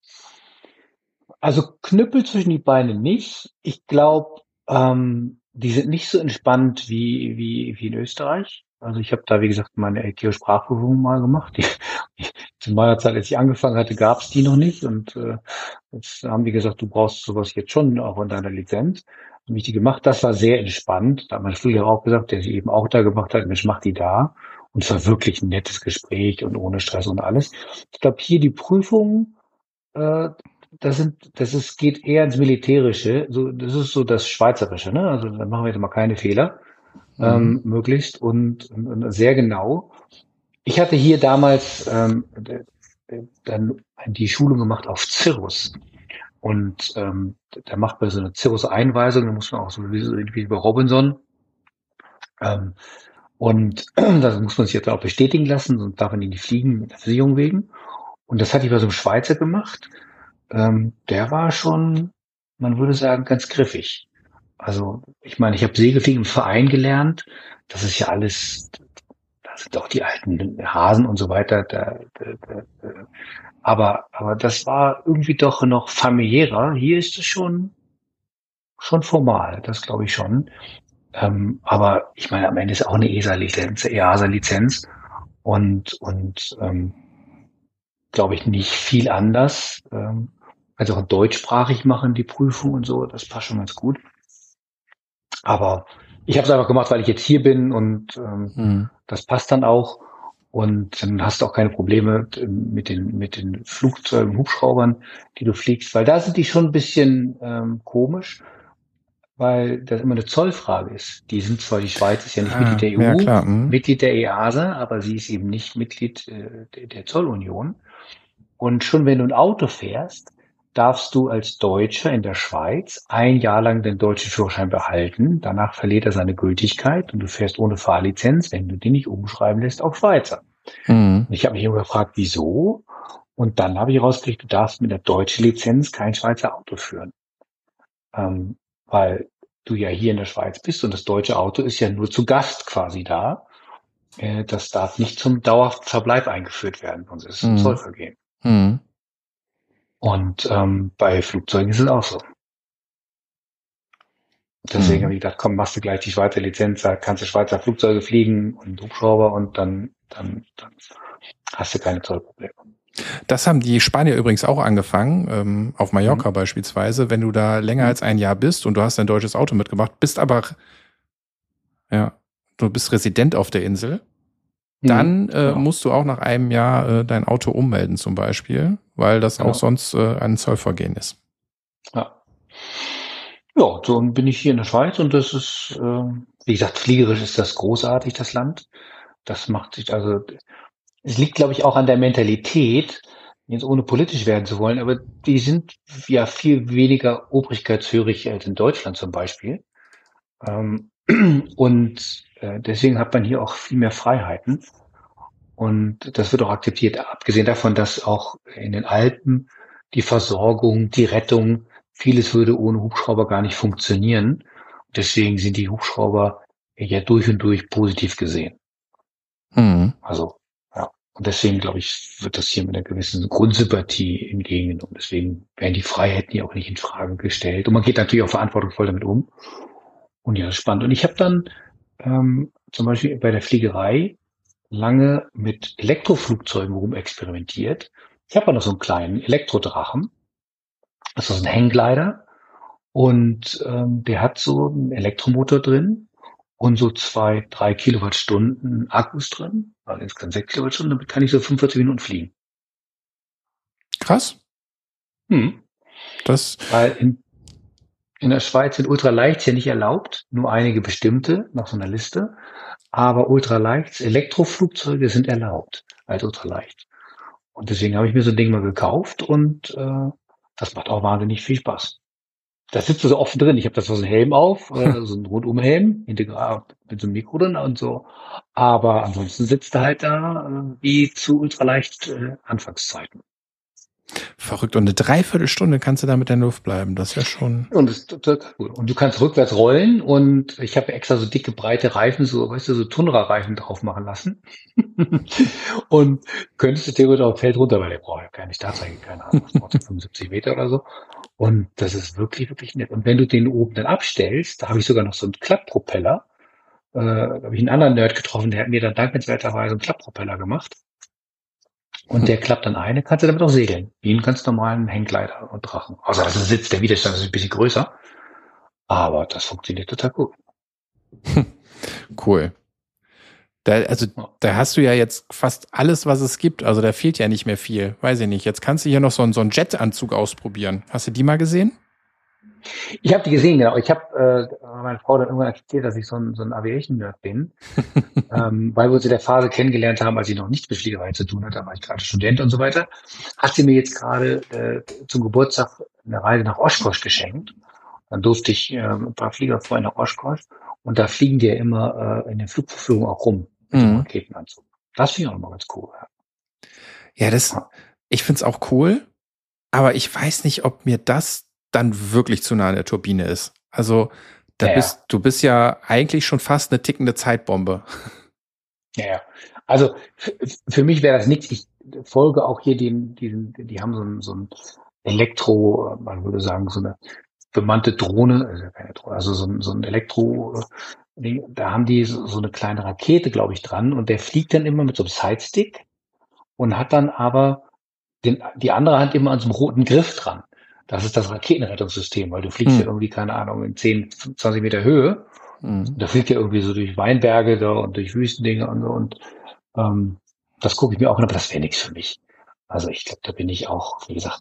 Also Knüppel zwischen die Beine nicht. Ich glaube, ähm, die sind nicht so entspannt wie wie wie in Österreich. Also ich habe da, wie gesagt, meine L K O-Sprachprüfung mal gemacht. Die, die, zu meiner Zeit, als ich angefangen hatte, gab es die noch nicht. Und äh, jetzt haben die gesagt, du brauchst sowas jetzt schon auch in deiner Lizenz. Habe ich die gemacht. Das war sehr entspannt. Da hat mein Flieger auch gesagt, der sie eben auch da gemacht hat, Mensch, mach die da. Und es war wirklich ein nettes Gespräch und ohne Stress und alles. Ich glaube, hier die Prüfung, äh, das sind, das ist, geht eher ins Militärische. So, das ist so das Schweizerische, ne? Also da machen wir jetzt mal keine Fehler, ähm, möglichst und, und, und sehr genau. Ich hatte hier damals ähm, d- d- dann die Schulung gemacht auf Cirrus. Und ähm, da macht man so eine Cirrus-Einweisung, da muss man auch so wie, wie bei Robinson. Ähm, und das muss man sich jetzt auch bestätigen lassen, sonst darf man die nicht fliegen mit der Versicherung wegen. Und das hatte ich bei so einem Schweizer gemacht. Ähm, der war schon, man würde sagen, ganz griffig. Also ich meine, ich habe Segelfliegen im Verein gelernt. Das ist ja alles, sind doch die alten Hasen und so weiter. Da, da, da, da. Aber, aber das war irgendwie doch noch familiärer. Hier ist es schon, schon formal, das glaube ich schon. Ähm, aber ich meine, am Ende ist auch eine E S A-Lizenz, E A S A-Lizenz und, und, ähm, glaube ich, nicht viel anders. Ähm, also auch deutschsprachig machen die Prüfung und so, das passt schon ganz gut. Aber ich habe es einfach gemacht, weil ich jetzt hier bin und ähm, mhm. das passt dann auch. Und dann hast du auch keine Probleme mit den mit den Flugzeugen, Hubschraubern, die du fliegst, weil da sind die schon ein bisschen ähm, komisch, weil das immer eine Zollfrage ist. Die sind zwar, die Schweiz ist ja nicht ah, Mitglied der E U, ja, klar, hm. Mitglied der E A S A, aber sie ist eben nicht Mitglied äh, der, der Zollunion. Und schon wenn du ein Auto fährst, darfst du als Deutscher in der Schweiz ein Jahr lang den deutschen Führerschein behalten. Danach verliert er seine Gültigkeit und du fährst ohne Fahrlizenz, wenn du den nicht umschreiben lässt, auf Schweizer. Mhm. Ich habe mich immer gefragt, wieso? Und dann habe ich herausgekriegt, du darfst mit der deutschen Lizenz kein Schweizer Auto führen. Ähm, weil du ja hier in der Schweiz bist und das deutsche Auto ist ja nur zu Gast quasi da. Äh, das darf nicht zum dauerhaften Verbleib eingeführt werden, sonst ist es ein mhm. Zollvergehen. Mhm. Und ähm, bei Flugzeugen ist es auch so. Deswegen mhm. habe ich gedacht, komm, machst du gleich die Schweizer Lizenz, da kannst du Schweizer Flugzeuge fliegen und Hubschrauber und dann, dann, dann hast du keine Zollprobleme. Das haben die Spanier übrigens auch angefangen, ähm, auf Mallorca mhm. beispielsweise. Wenn du da länger als ein Jahr bist und du hast dein deutsches Auto mitgebracht, bist aber, ja, du bist Resident auf der Insel, mhm. dann äh, ja. musst du auch nach einem Jahr äh, dein Auto ummelden zum Beispiel, weil das genau. auch sonst äh, ein Zollvergehen ist. Ja. Ja, so bin ich hier in der Schweiz und das ist, äh, wie gesagt, fliegerisch ist das großartig, das Land. Das macht sich, also es liegt, glaube ich, auch an der Mentalität, jetzt ohne politisch werden zu wollen, aber die sind ja viel weniger obrigkeitshörig als in Deutschland zum Beispiel. Ähm, und äh, deswegen hat man hier auch viel mehr Freiheiten. Und das wird auch akzeptiert, abgesehen davon, dass auch in den Alpen die Versorgung, die Rettung, vieles würde ohne Hubschrauber gar nicht funktionieren. Deswegen sind die Hubschrauber ja durch und durch positiv gesehen. Mhm. Also, ja. Und deswegen, glaube ich, wird das hier mit einer gewissen Grundsympathie entgegengenommen. Deswegen werden die Freiheiten hier auch nicht in Frage gestellt. Und man geht natürlich auch verantwortungsvoll damit um. Und ja, das ist spannend. Und ich habe dann ähm, zum Beispiel bei der Fliegerei lange mit Elektroflugzeugen rumexperimentiert. Ich habe noch so einen kleinen Elektrodrachen. Das ist ein Hangglider. Und ähm, der hat so einen Elektromotor drin und so zwei, drei Kilowattstunden Akkus drin. Also insgesamt sechs Kilowattstunden. Damit kann ich so fünfundvierzig Minuten fliegen. Krass. Hm. Das Weil in, in der Schweiz sind Ultraleichts ja nicht erlaubt. Nur einige bestimmte nach so einer Liste. Aber Ultraleichts, Elektroflugzeuge sind erlaubt als Ultraleicht. Und deswegen habe ich mir so ein Ding mal gekauft und äh, das macht auch wahnsinnig viel Spaß. Da sitzt du so offen drin. Ich habe da so einen Helm auf, äh, so einen Rundumhelm, integral mit so einem Mikro drin und so. Aber ansonsten sitzt du halt da äh, wie zu Ultraleicht äh, Anfangszeiten. Verrückt. Und eine Dreiviertelstunde kannst du da mit der Luft bleiben. Das ist ja schon... Und, das ist total cool. Und du kannst rückwärts rollen und ich habe extra so dicke, breite Reifen, so, weißt du, so Tundra-Reifen drauf machen lassen. Und könntest du theoretisch auf Feld runter, weil der braucht ja keine Startzeige, keine Ahnung, fünfundsiebzig Meter oder so. Und das ist wirklich, wirklich nett. Und wenn du den oben dann abstellst, da habe ich sogar noch so einen Klapppropeller. Äh, da habe ich einen anderen Nerd getroffen, der hat mir dann dankenswerterweise einen Klapppropeller gemacht. Und der klappt dann ein, kannst du damit auch segeln. Wie einen ganz normalen Hangglider und Drachen. Also, also sitzt der Widerstand ist ein bisschen größer. Aber das funktioniert total gut. Cool. Da, also, da hast du ja jetzt fast alles, was es gibt. Also, da fehlt ja nicht mehr viel. Weiß ich nicht. Jetzt kannst du hier noch so einen, so einen Jetanzug ausprobieren. Hast du die mal gesehen? Ich habe die gesehen, genau. Ich habe äh, meine Frau dann irgendwann erzählt, dass ich so ein, so ein Aviation-Nerd bin, ähm, weil wir uns in der Phase kennengelernt haben, als ich noch nichts mit Fliegerei zu tun hatte, da war ich gerade Student und so weiter. Hat sie mir jetzt gerade äh, zum Geburtstag eine Reise nach Oshkosh geschenkt. Dann durfte ich äh, ein paar Fliegerfreunde nach Oshkosh und da fliegen die ja immer äh, in den Flugverführungen auch rum mit mhm. dem Raketenanzug. Das finde ich auch immer ganz cool. Ja, ja das, ja. Ich finde es auch cool, aber ich weiß nicht, ob mir das dann wirklich zu nah an der Turbine ist. Also da ja, bist, du bist ja eigentlich schon fast eine tickende Zeitbombe. Ja, ja. Also für, für mich wäre das nichts. Ich folge auch hier den, diesen, die haben so ein, so ein Elektro, man würde sagen, so eine bemannte Drohne, also keine Drohne, also so ein, so ein Elektro, Ding, da haben die so, so eine kleine Rakete, glaube ich, dran und der fliegt dann immer mit so einem Sidestick und hat dann aber den, die andere Hand immer an so einem roten Griff dran. Das ist das Raketenrettungssystem, weil du fliegst Hm. ja irgendwie, keine Ahnung, in zehn, zwanzig Meter Höhe. Mhm. Da fliegt ja irgendwie so durch Weinberge da und durch Wüstendinge und so und ähm, das gucke ich mir auch an, aber das wäre nichts für mich. Also ich glaube, da bin ich auch, wie gesagt,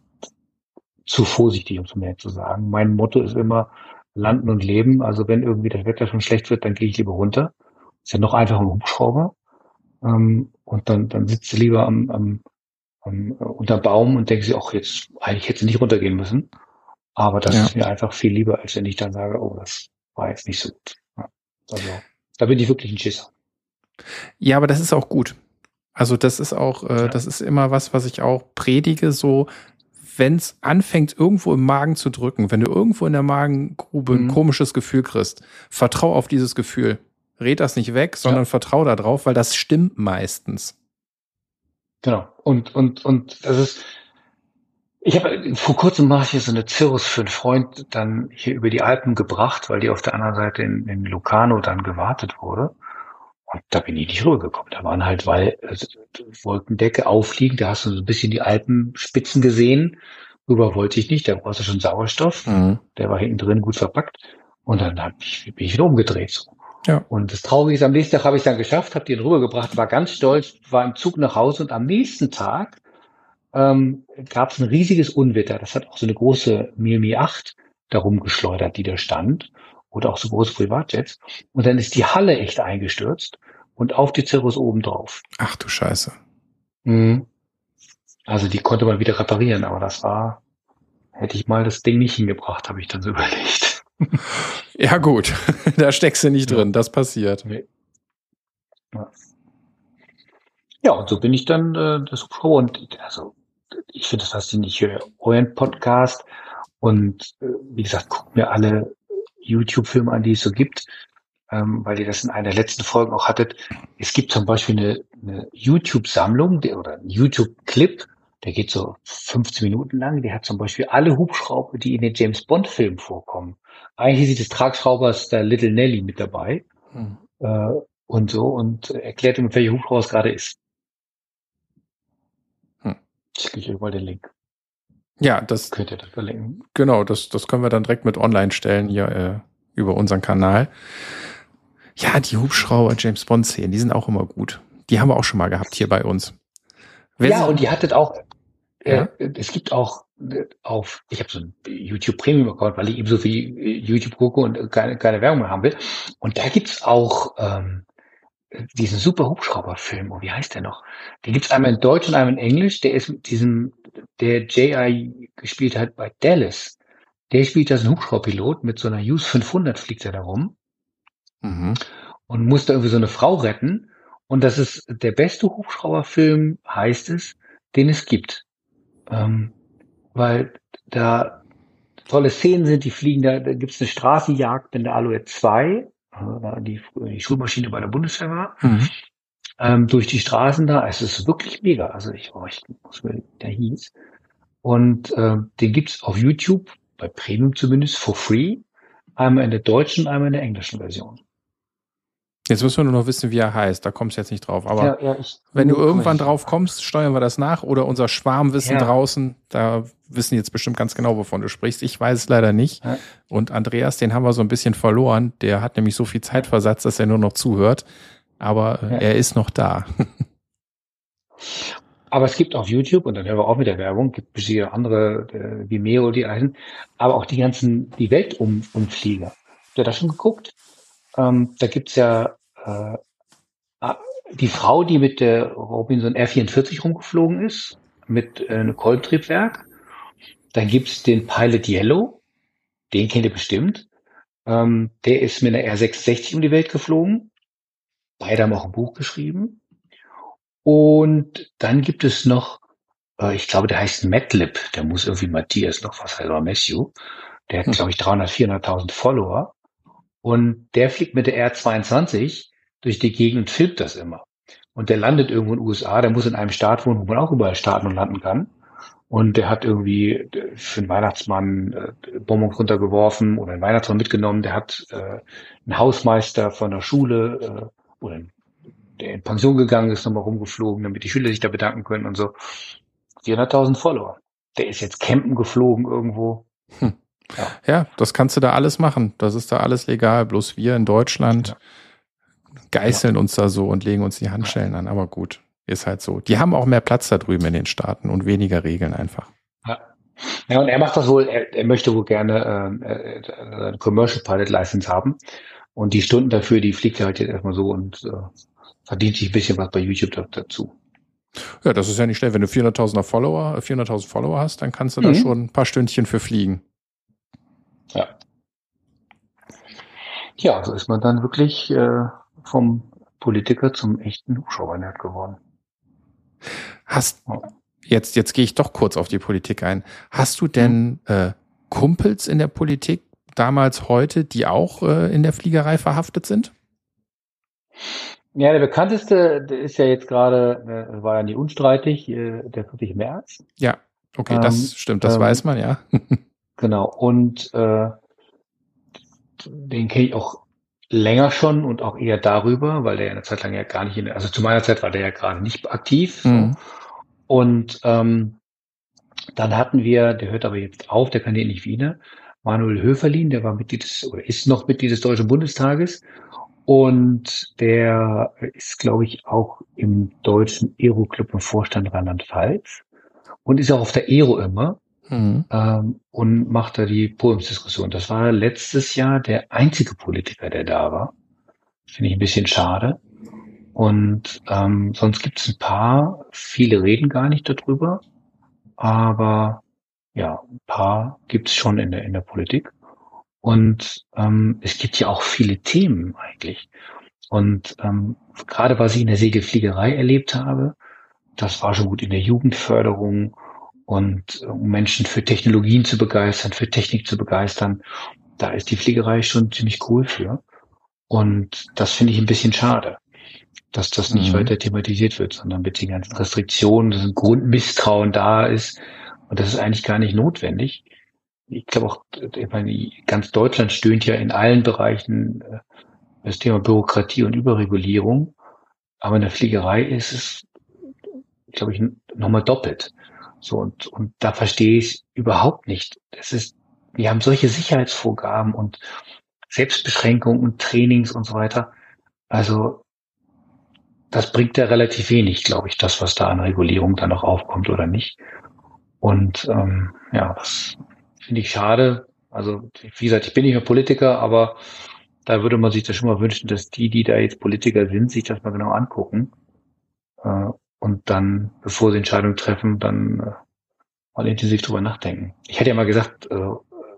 zu vorsichtig, um es mehr zu sagen. Mein Motto ist immer landen und leben. Also wenn irgendwie das Wetter schon schlecht wird, dann gehe ich lieber runter. Ist ja noch einfacher im Hubschrauber. Ähm, und dann, dann sitzt du lieber am, am, am äh, unter Baum und denkst dir, ach jetzt, eigentlich hätte sie nicht runtergehen müssen. Aber das Ja. ist mir einfach viel lieber, als wenn ich dann sage, oh, das war jetzt nicht so gut. Ja, also da bin ich wirklich ein Schisser. Ja, aber das ist auch gut. Also das ist auch, äh, Ja. das ist immer was, was ich auch predige, so wenn es anfängt, irgendwo im Magen zu drücken, wenn du irgendwo in der Magengrube ein Mhm. komisches Gefühl kriegst, vertrau auf dieses Gefühl. Red das nicht weg, sondern Ja. vertrau da drauf, weil das stimmt meistens. Genau. Und, und, und das ist, ich habe vor kurzem mache ich hier so eine Cirrus für einen Freund dann hier über die Alpen gebracht, weil die auf der anderen Seite in, in Locarno dann gewartet wurde. Und da bin ich nicht rübergekommen. Da waren halt, weil also, Wolkendecke aufliegen, da hast du so ein bisschen die Alpenspitzen gesehen. Rüber wollte ich nicht, da brauchst du schon Sauerstoff. Mhm. Der war hinten drin gut verpackt. Und dann hab ich, bin ich wieder umgedreht. So. Ja. Und das Traurige ist, am nächsten Tag habe ich es dann geschafft, habe den rübergebracht, war ganz stolz, war im Zug nach Hause und am nächsten Tag ähm, gab es ein riesiges Unwetter. Das hat auch so eine große Mi Mi acht darum geschleudert, die da stand. Oder auch so große Privatjets. Und dann ist die Halle echt eingestürzt und auf die Cirrus oben drauf. Ach du Scheiße. Mhm. Also die konnte man wieder reparieren, aber das war, hätte ich mal das Ding nicht hingebracht, habe ich dann so überlegt. Ja gut, da steckst du nicht drin, das passiert. Nee. Ja. Ja, und so bin ich dann äh, das Hubschrauber und also ich finde das faszinierend. Ich höre euren Podcast und äh, wie gesagt, guckt mir alle YouTube-Filme an, die es so gibt, ähm, weil ihr das in einer der letzten Folgen auch hattet. Es gibt zum Beispiel eine, eine YouTube-Sammlung der, oder ein YouTube-Clip, der geht so fünfzehn Minuten lang. Der hat zum Beispiel alle Hubschrauber, die in den James-Bond-Filmen vorkommen. Eigentlich ist des Tragschraubers der Little Nelly mit dabei Hm. äh, und so und erklärt ihm, welcher Hubschrauber es gerade ist. Hm. Schicke ich euch mal den Link. Ja, das, Könnt ihr das verlinken. genau, das, das können wir dann direkt mit online stellen hier äh, über unseren Kanal. Ja, die Hubschrauber James Bond Szenen, die sind auch immer gut. Die haben wir auch schon mal gehabt hier bei uns. Wer Ja, sich- und ihr hattet auch, Ja. äh, es gibt auch äh, auf, ich habe so ein YouTube Premium Account, weil ich eben so viel äh, YouTube gucke und keine, keine Werbung mehr haben will. Und da gibt's auch ähm, diesen super Hubschrauberfilm, oh, wie heißt der noch? Den gibt's einmal in Deutsch und einmal in Englisch. Der ist mit diesem, der J I gespielt hat bei Dallas. Der spielt als ein Hubschrauberpilot mit so einer U S fünfhundert fliegt er da rum Mhm. und muss da irgendwie so eine Frau retten. Und das ist der beste Hubschrauberfilm, heißt es, den es gibt. Ähm, weil da tolle Szenen sind, die fliegen da, da gibt's eine Straßenjagd in der Alouette zwei, also da die, die Schulmaschine bei der Bundeswehr war, Mhm. ähm, durch die Straßen da. Es ist wirklich mega. Also ich, oh, ich muss mir, der hieß. Und ähm, den gibt's auf YouTube, bei Premium zumindest, for free. Einmal in der deutschen, einmal in der englischen Version. Jetzt müssen wir nur noch wissen, wie er heißt. Da kommst du jetzt nicht drauf. Aber ja, ja, ich, wenn du nur- irgendwann drauf kommst, steuern wir das nach. Oder unser Schwarmwissen Ja. draußen, da wissen jetzt bestimmt ganz genau, wovon du sprichst. Ich weiß es leider nicht. Ja. Und Andreas, den haben wir so ein bisschen verloren. Der hat nämlich so viel Zeitversatz, dass er nur noch zuhört. Aber äh, Ja. er ist noch da. Aber es gibt auf YouTube, und dann hören wir auch mit der Werbung, gibt bestimmt andere, äh, Vimeo, die einen, aber auch die ganzen, die Weltumflieger. Habt ihr das schon geguckt? Ähm, da gibt's ja äh, ah, die Frau, die mit der Robinson R vierundvierzig rumgeflogen ist, mit äh, einem Kolbentriebwerk. Dann gibt's den Pilot Yellow, den kennt ihr bestimmt. Ähm, der ist mit einer R sechsundsechzig um die Welt geflogen. Beide haben auch ein Buch geschrieben. Und dann gibt es noch, äh, ich glaube, der heißt Madlib, der muss irgendwie Matthias noch was, also Matthew. Der hat, Hm. glaube ich, dreihundert, vierhunderttausend Follower. Und der fliegt mit der R zweiundzwanzig durch die Gegend und filmt das immer. und der landet irgendwo in den U S A, der muss in einem Staat wohnen, wo man auch überall starten und landen kann. Und der hat irgendwie für einen Weihnachtsmann äh, Bonbons runtergeworfen oder einen Weihnachtsmann mitgenommen. Der hat äh, einen Hausmeister von der Schule äh, oder der in Pension gegangen ist, nochmal rumgeflogen, damit die Schüler sich da bedanken können und so. vierhunderttausend Follower. Der ist jetzt campen geflogen irgendwo. Hm. Ja. ja, das kannst du da alles machen. Das ist da alles legal. Bloß wir in Deutschland ja. geißeln ja. uns da so und legen uns die Handschellen ja. an. Aber gut. Ist halt so. Die haben auch mehr Platz da drüben in den Staaten und weniger Regeln einfach. Ja, ja und er macht das wohl, er, er möchte wohl gerne äh, eine Commercial Pilot License haben. Und die Stunden dafür, die fliegt er halt jetzt erstmal so und äh, verdient sich ein bisschen was bei YouTube dazu. Ja, das ist ja nicht schnell. Wenn du vierhunderttausend Follower, vierhunderttausend Follower hast, dann kannst du mhm. da schon ein paar Stündchen für fliegen. Ja. Ja, so ist man dann wirklich äh, vom Politiker zum echten Hubschrauber-Nerd geworden. Hast, jetzt, jetzt gehe ich doch kurz auf die Politik ein. Hast du denn äh, Kumpels in der Politik, damals, heute, die auch äh, in der Fliegerei verhaftet sind? Ja, der bekannteste der ist ja jetzt gerade, äh, war ja nicht unstreitig, äh, der Friedrich Merz. Ja, okay, das ähm, stimmt, das ähm, weiß man, ja. Genau, und äh, den kenne ich auch länger schon und auch eher darüber, weil der ja eine Zeit lang ja gar nicht in, also zu meiner Zeit war der ja gerade nicht aktiv. So. Mhm. Und ähm, dann hatten wir, der hört aber jetzt auf, der kann hier nicht wieder, Manuel Höferlin, der war Mitglied des, oder ist noch Mitglied des Deutschen Bundestages und der ist, glaube ich, auch im Deutschen Aero-Club im Vorstand Rheinland-Pfalz und ist auch auf der Aero immer. Mhm. Ähm, und macht da die Podiumsdiskussion. Das war letztes Jahr der einzige Politiker, der da war. Finde ich ein bisschen schade. Und ähm, sonst gibt es ein paar, viele reden gar nicht darüber, aber ja, ein paar gibt es schon in der in der Politik. Und ähm, es gibt ja auch viele Themen eigentlich. Und ähm, gerade was ich in der Segelfliegerei erlebt habe, das war schon gut in der Jugendförderung. Und um Menschen für Technologien zu begeistern, für Technik zu begeistern, da ist die Fliegerei schon ziemlich cool für. Und das finde ich ein bisschen schade, dass das nicht mhm. weiter thematisiert wird, sondern mit den ganzen Restriktionen, dass ein Grundmisstrauen da ist. Und das ist eigentlich gar nicht notwendig. Ich glaube auch, ich meine, ganz Deutschland stöhnt ja in allen Bereichen das Thema Bürokratie und Überregulierung. Aber in der Fliegerei ist es, glaube ich, nochmal doppelt. So, und, und da verstehe ich überhaupt nicht. Das ist, wir haben solche Sicherheitsvorgaben und Selbstbeschränkungen und Trainings und so weiter. Also, das bringt ja relativ wenig, glaube ich, das, was da an Regulierung dann noch aufkommt oder nicht. Und, ähm, ja, das finde ich schade. Also, wie gesagt, ich bin nicht mehr Politiker, aber da würde man sich das schon mal wünschen, dass die, die da jetzt Politiker sind, sich das mal genau angucken. Äh, Und dann, bevor sie Entscheidungen treffen, dann äh, mal intensiv drüber nachdenken. Ich hatte ja mal gesagt, äh,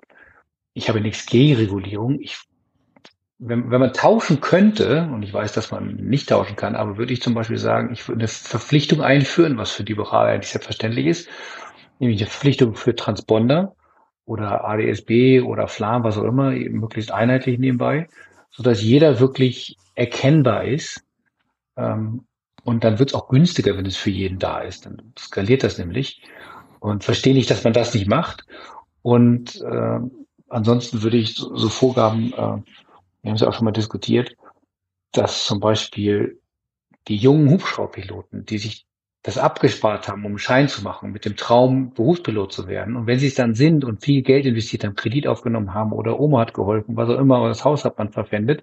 ich habe nichts gegen Regulierung. Ich, wenn, wenn man tauschen könnte, und ich weiß, dass man nicht tauschen kann, aber würde ich zum Beispiel sagen, ich würde eine Verpflichtung einführen, was für die Liberale eigentlich selbstverständlich ist, nämlich eine Verpflichtung für Transponder oder A D S B oder Flam, was auch immer, möglichst einheitlich nebenbei, sodass jeder wirklich erkennbar ist. Ähm, Und dann wird es auch günstiger, wenn es für jeden da ist. Dann skaliert das nämlich. Und verstehe nicht, dass man das nicht macht. Und äh, ansonsten würde ich so, so Vorgaben, äh, wir haben es ja auch schon mal diskutiert, dass zum Beispiel die jungen Hubschrauberpiloten, die sich das abgespart haben, um einen Schein zu machen, mit dem Traum, Berufspilot zu werden. Und wenn sie es dann sind und viel Geld investiert haben, Kredit aufgenommen haben oder Oma hat geholfen, was auch immer, oder das Haus hat man verpfändet,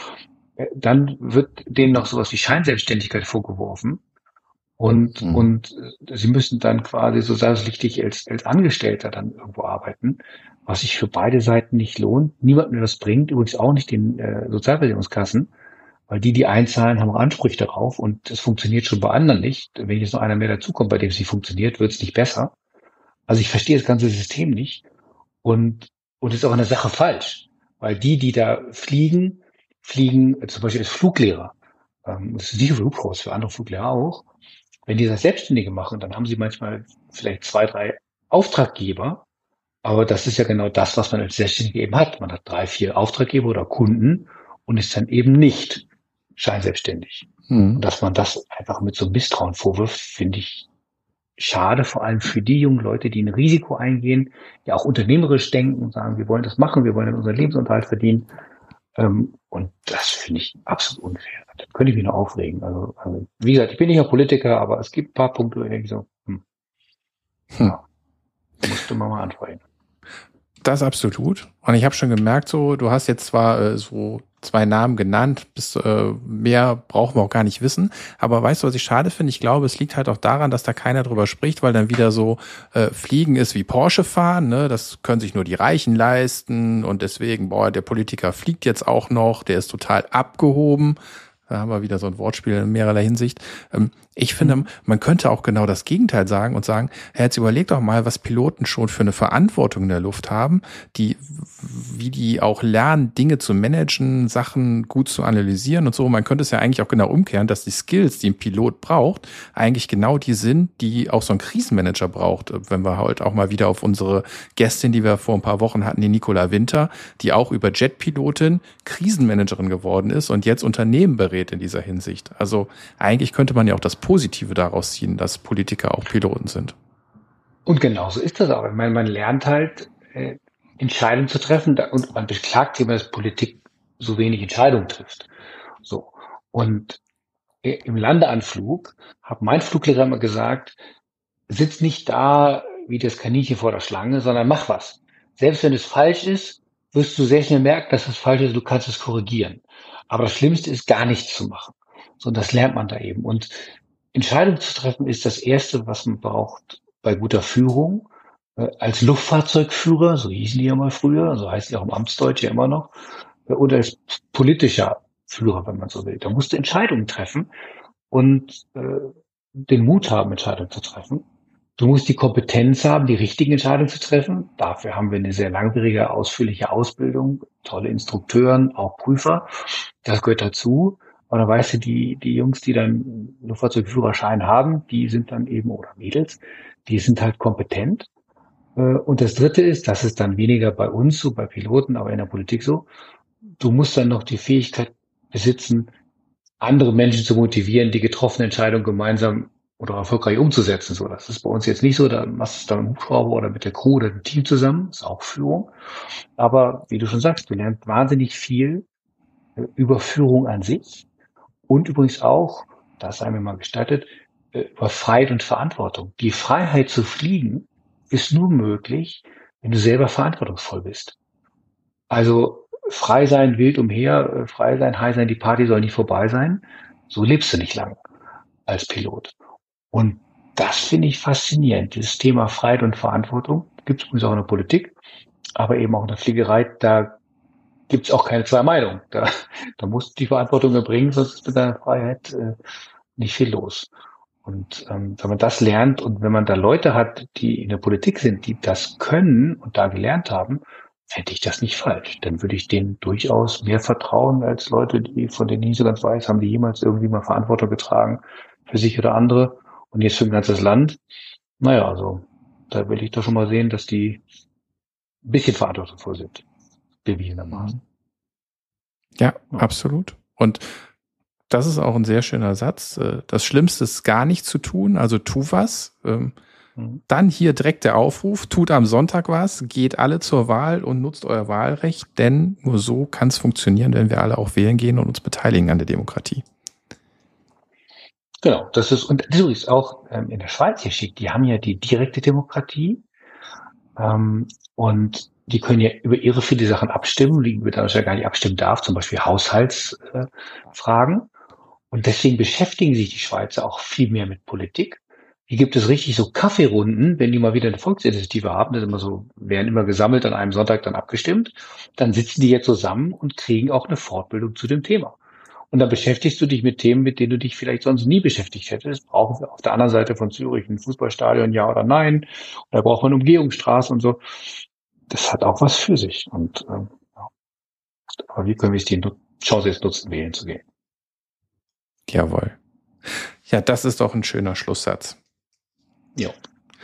dann wird denen noch sowas wie Scheinselbstständigkeit vorgeworfen. Und, mhm. und sie müssen dann quasi so selbstpflichtig als, als Angestellter dann irgendwo arbeiten, was sich für beide Seiten nicht lohnt. Niemandem das bringt, übrigens auch nicht den äh, Sozialversicherungskassen, weil die, die einzahlen, haben auch Ansprüche darauf und das funktioniert schon bei anderen nicht. Wenn jetzt noch einer mehr dazukommt, bei dem es nicht funktioniert, wird es nicht besser. Also ich verstehe das ganze System nicht und und es ist auch eine Sache falsch, weil die, die da fliegen, fliegen zum Beispiel als Fluglehrer. Das ist nicht für Hubschrauber, für andere Fluglehrer auch. Wenn die das Selbstständige machen, dann haben sie manchmal vielleicht zwei, drei Auftraggeber. Aber das ist ja genau das, was man als Selbstständiger eben hat. Man hat drei, vier Auftraggeber oder Kunden und ist dann eben nicht scheinselbstständig. Mhm. Und dass man das einfach mit so Misstrauen vorwirft, finde ich schade, vor allem für die jungen Leute, die ein Risiko eingehen, die auch unternehmerisch denken und sagen, wir wollen das machen, wir wollen unseren Lebensunterhalt verdienen. Und das finde ich absolut unfair. Da könnte ich mich noch aufregen. Also, also wie gesagt, ich bin nicht ein Politiker, aber es gibt ein paar Punkte, wo ich denke so, hm, hm. Ja, musste man mal ansprechen. Das absolut. Und ich habe schon gemerkt, so, du hast jetzt zwar äh, so zwei Namen genannt, bis äh, mehr brauchen wir auch gar nicht wissen. Aber weißt du, was ich schade finde? Ich glaube, es liegt halt auch daran, dass da keiner drüber spricht, weil dann wieder so äh, Fliegen ist wie Porsche fahren, ne? Das können sich nur die Reichen leisten und deswegen, boah, der Politiker fliegt jetzt auch noch, der ist total abgehoben. Da haben wir wieder so ein Wortspiel in mehrerlei Hinsicht. Ich finde, man könnte auch genau das Gegenteil sagen und sagen, jetzt überleg doch mal, was Piloten schon für eine Verantwortung in der Luft haben, die, wie die auch lernen, Dinge zu managen, Sachen gut zu analysieren und so. Man könnte es ja eigentlich auch genau umkehren, dass die Skills, die ein Pilot braucht, eigentlich genau die sind, die auch so ein Krisenmanager braucht. Wenn wir heute auch mal wieder auf unsere Gästin, die wir vor ein paar Wochen hatten, die Nicola Winter, die auch über Jetpilotin Krisenmanagerin geworden ist und jetzt Unternehmen berät in dieser Hinsicht. Also eigentlich könnte man ja auch das Positive daraus ziehen, dass Politiker auch Piloten sind. Und genauso ist das auch. Ich meine, man lernt halt, äh, Entscheidungen zu treffen und man beklagt immer, dass Politik so wenig Entscheidungen trifft. So. Und äh, im Landeanflug hat mein Fluglehrer immer gesagt, sitz nicht da wie das Kaninchen vor der Schlange, sondern mach was. Selbst wenn es falsch ist, wirst du sehr schnell merken, dass es falsch ist, du kannst es korrigieren. Aber das Schlimmste ist, gar nichts zu machen. So, das lernt man da eben. Und Entscheidungen zu treffen ist das Erste, was man braucht bei guter Führung. Äh, als Luftfahrzeugführer, so hießen die ja mal früher, so heißt die auch im Amtsdeutsch ja immer noch, äh, oder als politischer Führer, wenn man so will. Da musst du Entscheidungen treffen und äh, den Mut haben, Entscheidungen zu treffen. Du musst die Kompetenz haben, die richtigen Entscheidungen zu treffen. Dafür haben wir eine sehr langwierige, ausführliche Ausbildung, tolle Instrukteuren, auch Prüfer. Das gehört dazu. Und dann weißt du, die, die Jungs, die dann Luftfahrzeugführerschein haben, die sind dann eben, oder Mädels, die sind halt kompetent. Und das Dritte ist, das ist dann weniger bei uns so, bei Piloten, aber in der Politik so, du musst dann noch die Fähigkeit besitzen, andere Menschen zu motivieren, die getroffene Entscheidung gemeinsam oder erfolgreich umzusetzen. So, das ist bei uns jetzt nicht so, da machst du es dann mit dem Hubschrauber oder mit der Crew oder dem Team zusammen, das ist auch Führung. Aber wie du schon sagst, du lernst wahnsinnig viel über Führung an sich und übrigens auch, das sei mir mal gestattet, über Freiheit und Verantwortung. Die Freiheit zu fliegen ist nur möglich, wenn du selber verantwortungsvoll bist. Also frei sein, wild umher, frei sein, high sein, die Party soll nicht vorbei sein. So lebst du nicht lang als Pilot. Und das finde ich faszinierend. Dieses Thema Freiheit und Verantwortung gibt es übrigens auch in der Politik, aber eben auch in der Fliegerei. Da gibt es auch keine zwei Meinungen. Da, da musst du die Verantwortung erbringen, sonst ist mit deiner Freiheit äh, nicht viel los. Und ähm, wenn man das lernt und wenn man da Leute hat, die in der Politik sind, die das können und da gelernt haben, fände ich das nicht falsch. Dann würde ich denen durchaus mehr vertrauen als Leute, die von denen ich nicht so ganz weiß, haben die jemals irgendwie mal Verantwortung getragen für sich oder andere und jetzt für ein ganzes Land. Naja, also da will ich doch schon mal sehen, dass die ein bisschen verantwortungsvoll sind, bewiesenermaßen. Ja, ja, absolut. Und das ist auch ein sehr schöner Satz. Das Schlimmste ist gar nichts zu tun, also tu was. Dann hier direkt der Aufruf, tut am Sonntag was, geht alle zur Wahl und nutzt euer Wahlrecht, denn nur so kann es funktionieren, wenn wir alle auch wählen gehen und uns beteiligen an der Demokratie. Genau, das ist, und das ist auch ähm, in der Schweiz hier schick, die haben ja die direkte Demokratie ähm, und die können ja über ihre viele Sachen abstimmen, die über das ja gar nicht abstimmen darf, zum Beispiel Haushaltsfragen. Äh, und deswegen beschäftigen sich die Schweizer auch viel mehr mit Politik. Hier gibt es richtig so Kaffeerunden, wenn die mal wieder eine Volksinitiative haben, das ist immer so, werden immer gesammelt, an einem Sonntag dann abgestimmt, dann sitzen die jetzt zusammen und kriegen auch eine Fortbildung zu dem Thema. Und dann beschäftigst du dich mit Themen, mit denen du dich vielleicht sonst nie beschäftigt hättest. Brauchen wir auf der anderen Seite von Zürich ein Fußballstadion, ja oder nein? Oder braucht man eine Umgehungsstraße und so. Das hat auch was für sich. Und ähm, ja. Aber wie können wir es die Chance jetzt nutzen, wählen zu gehen? Jawohl. Ja, das ist doch ein schöner Schlusssatz. Ja.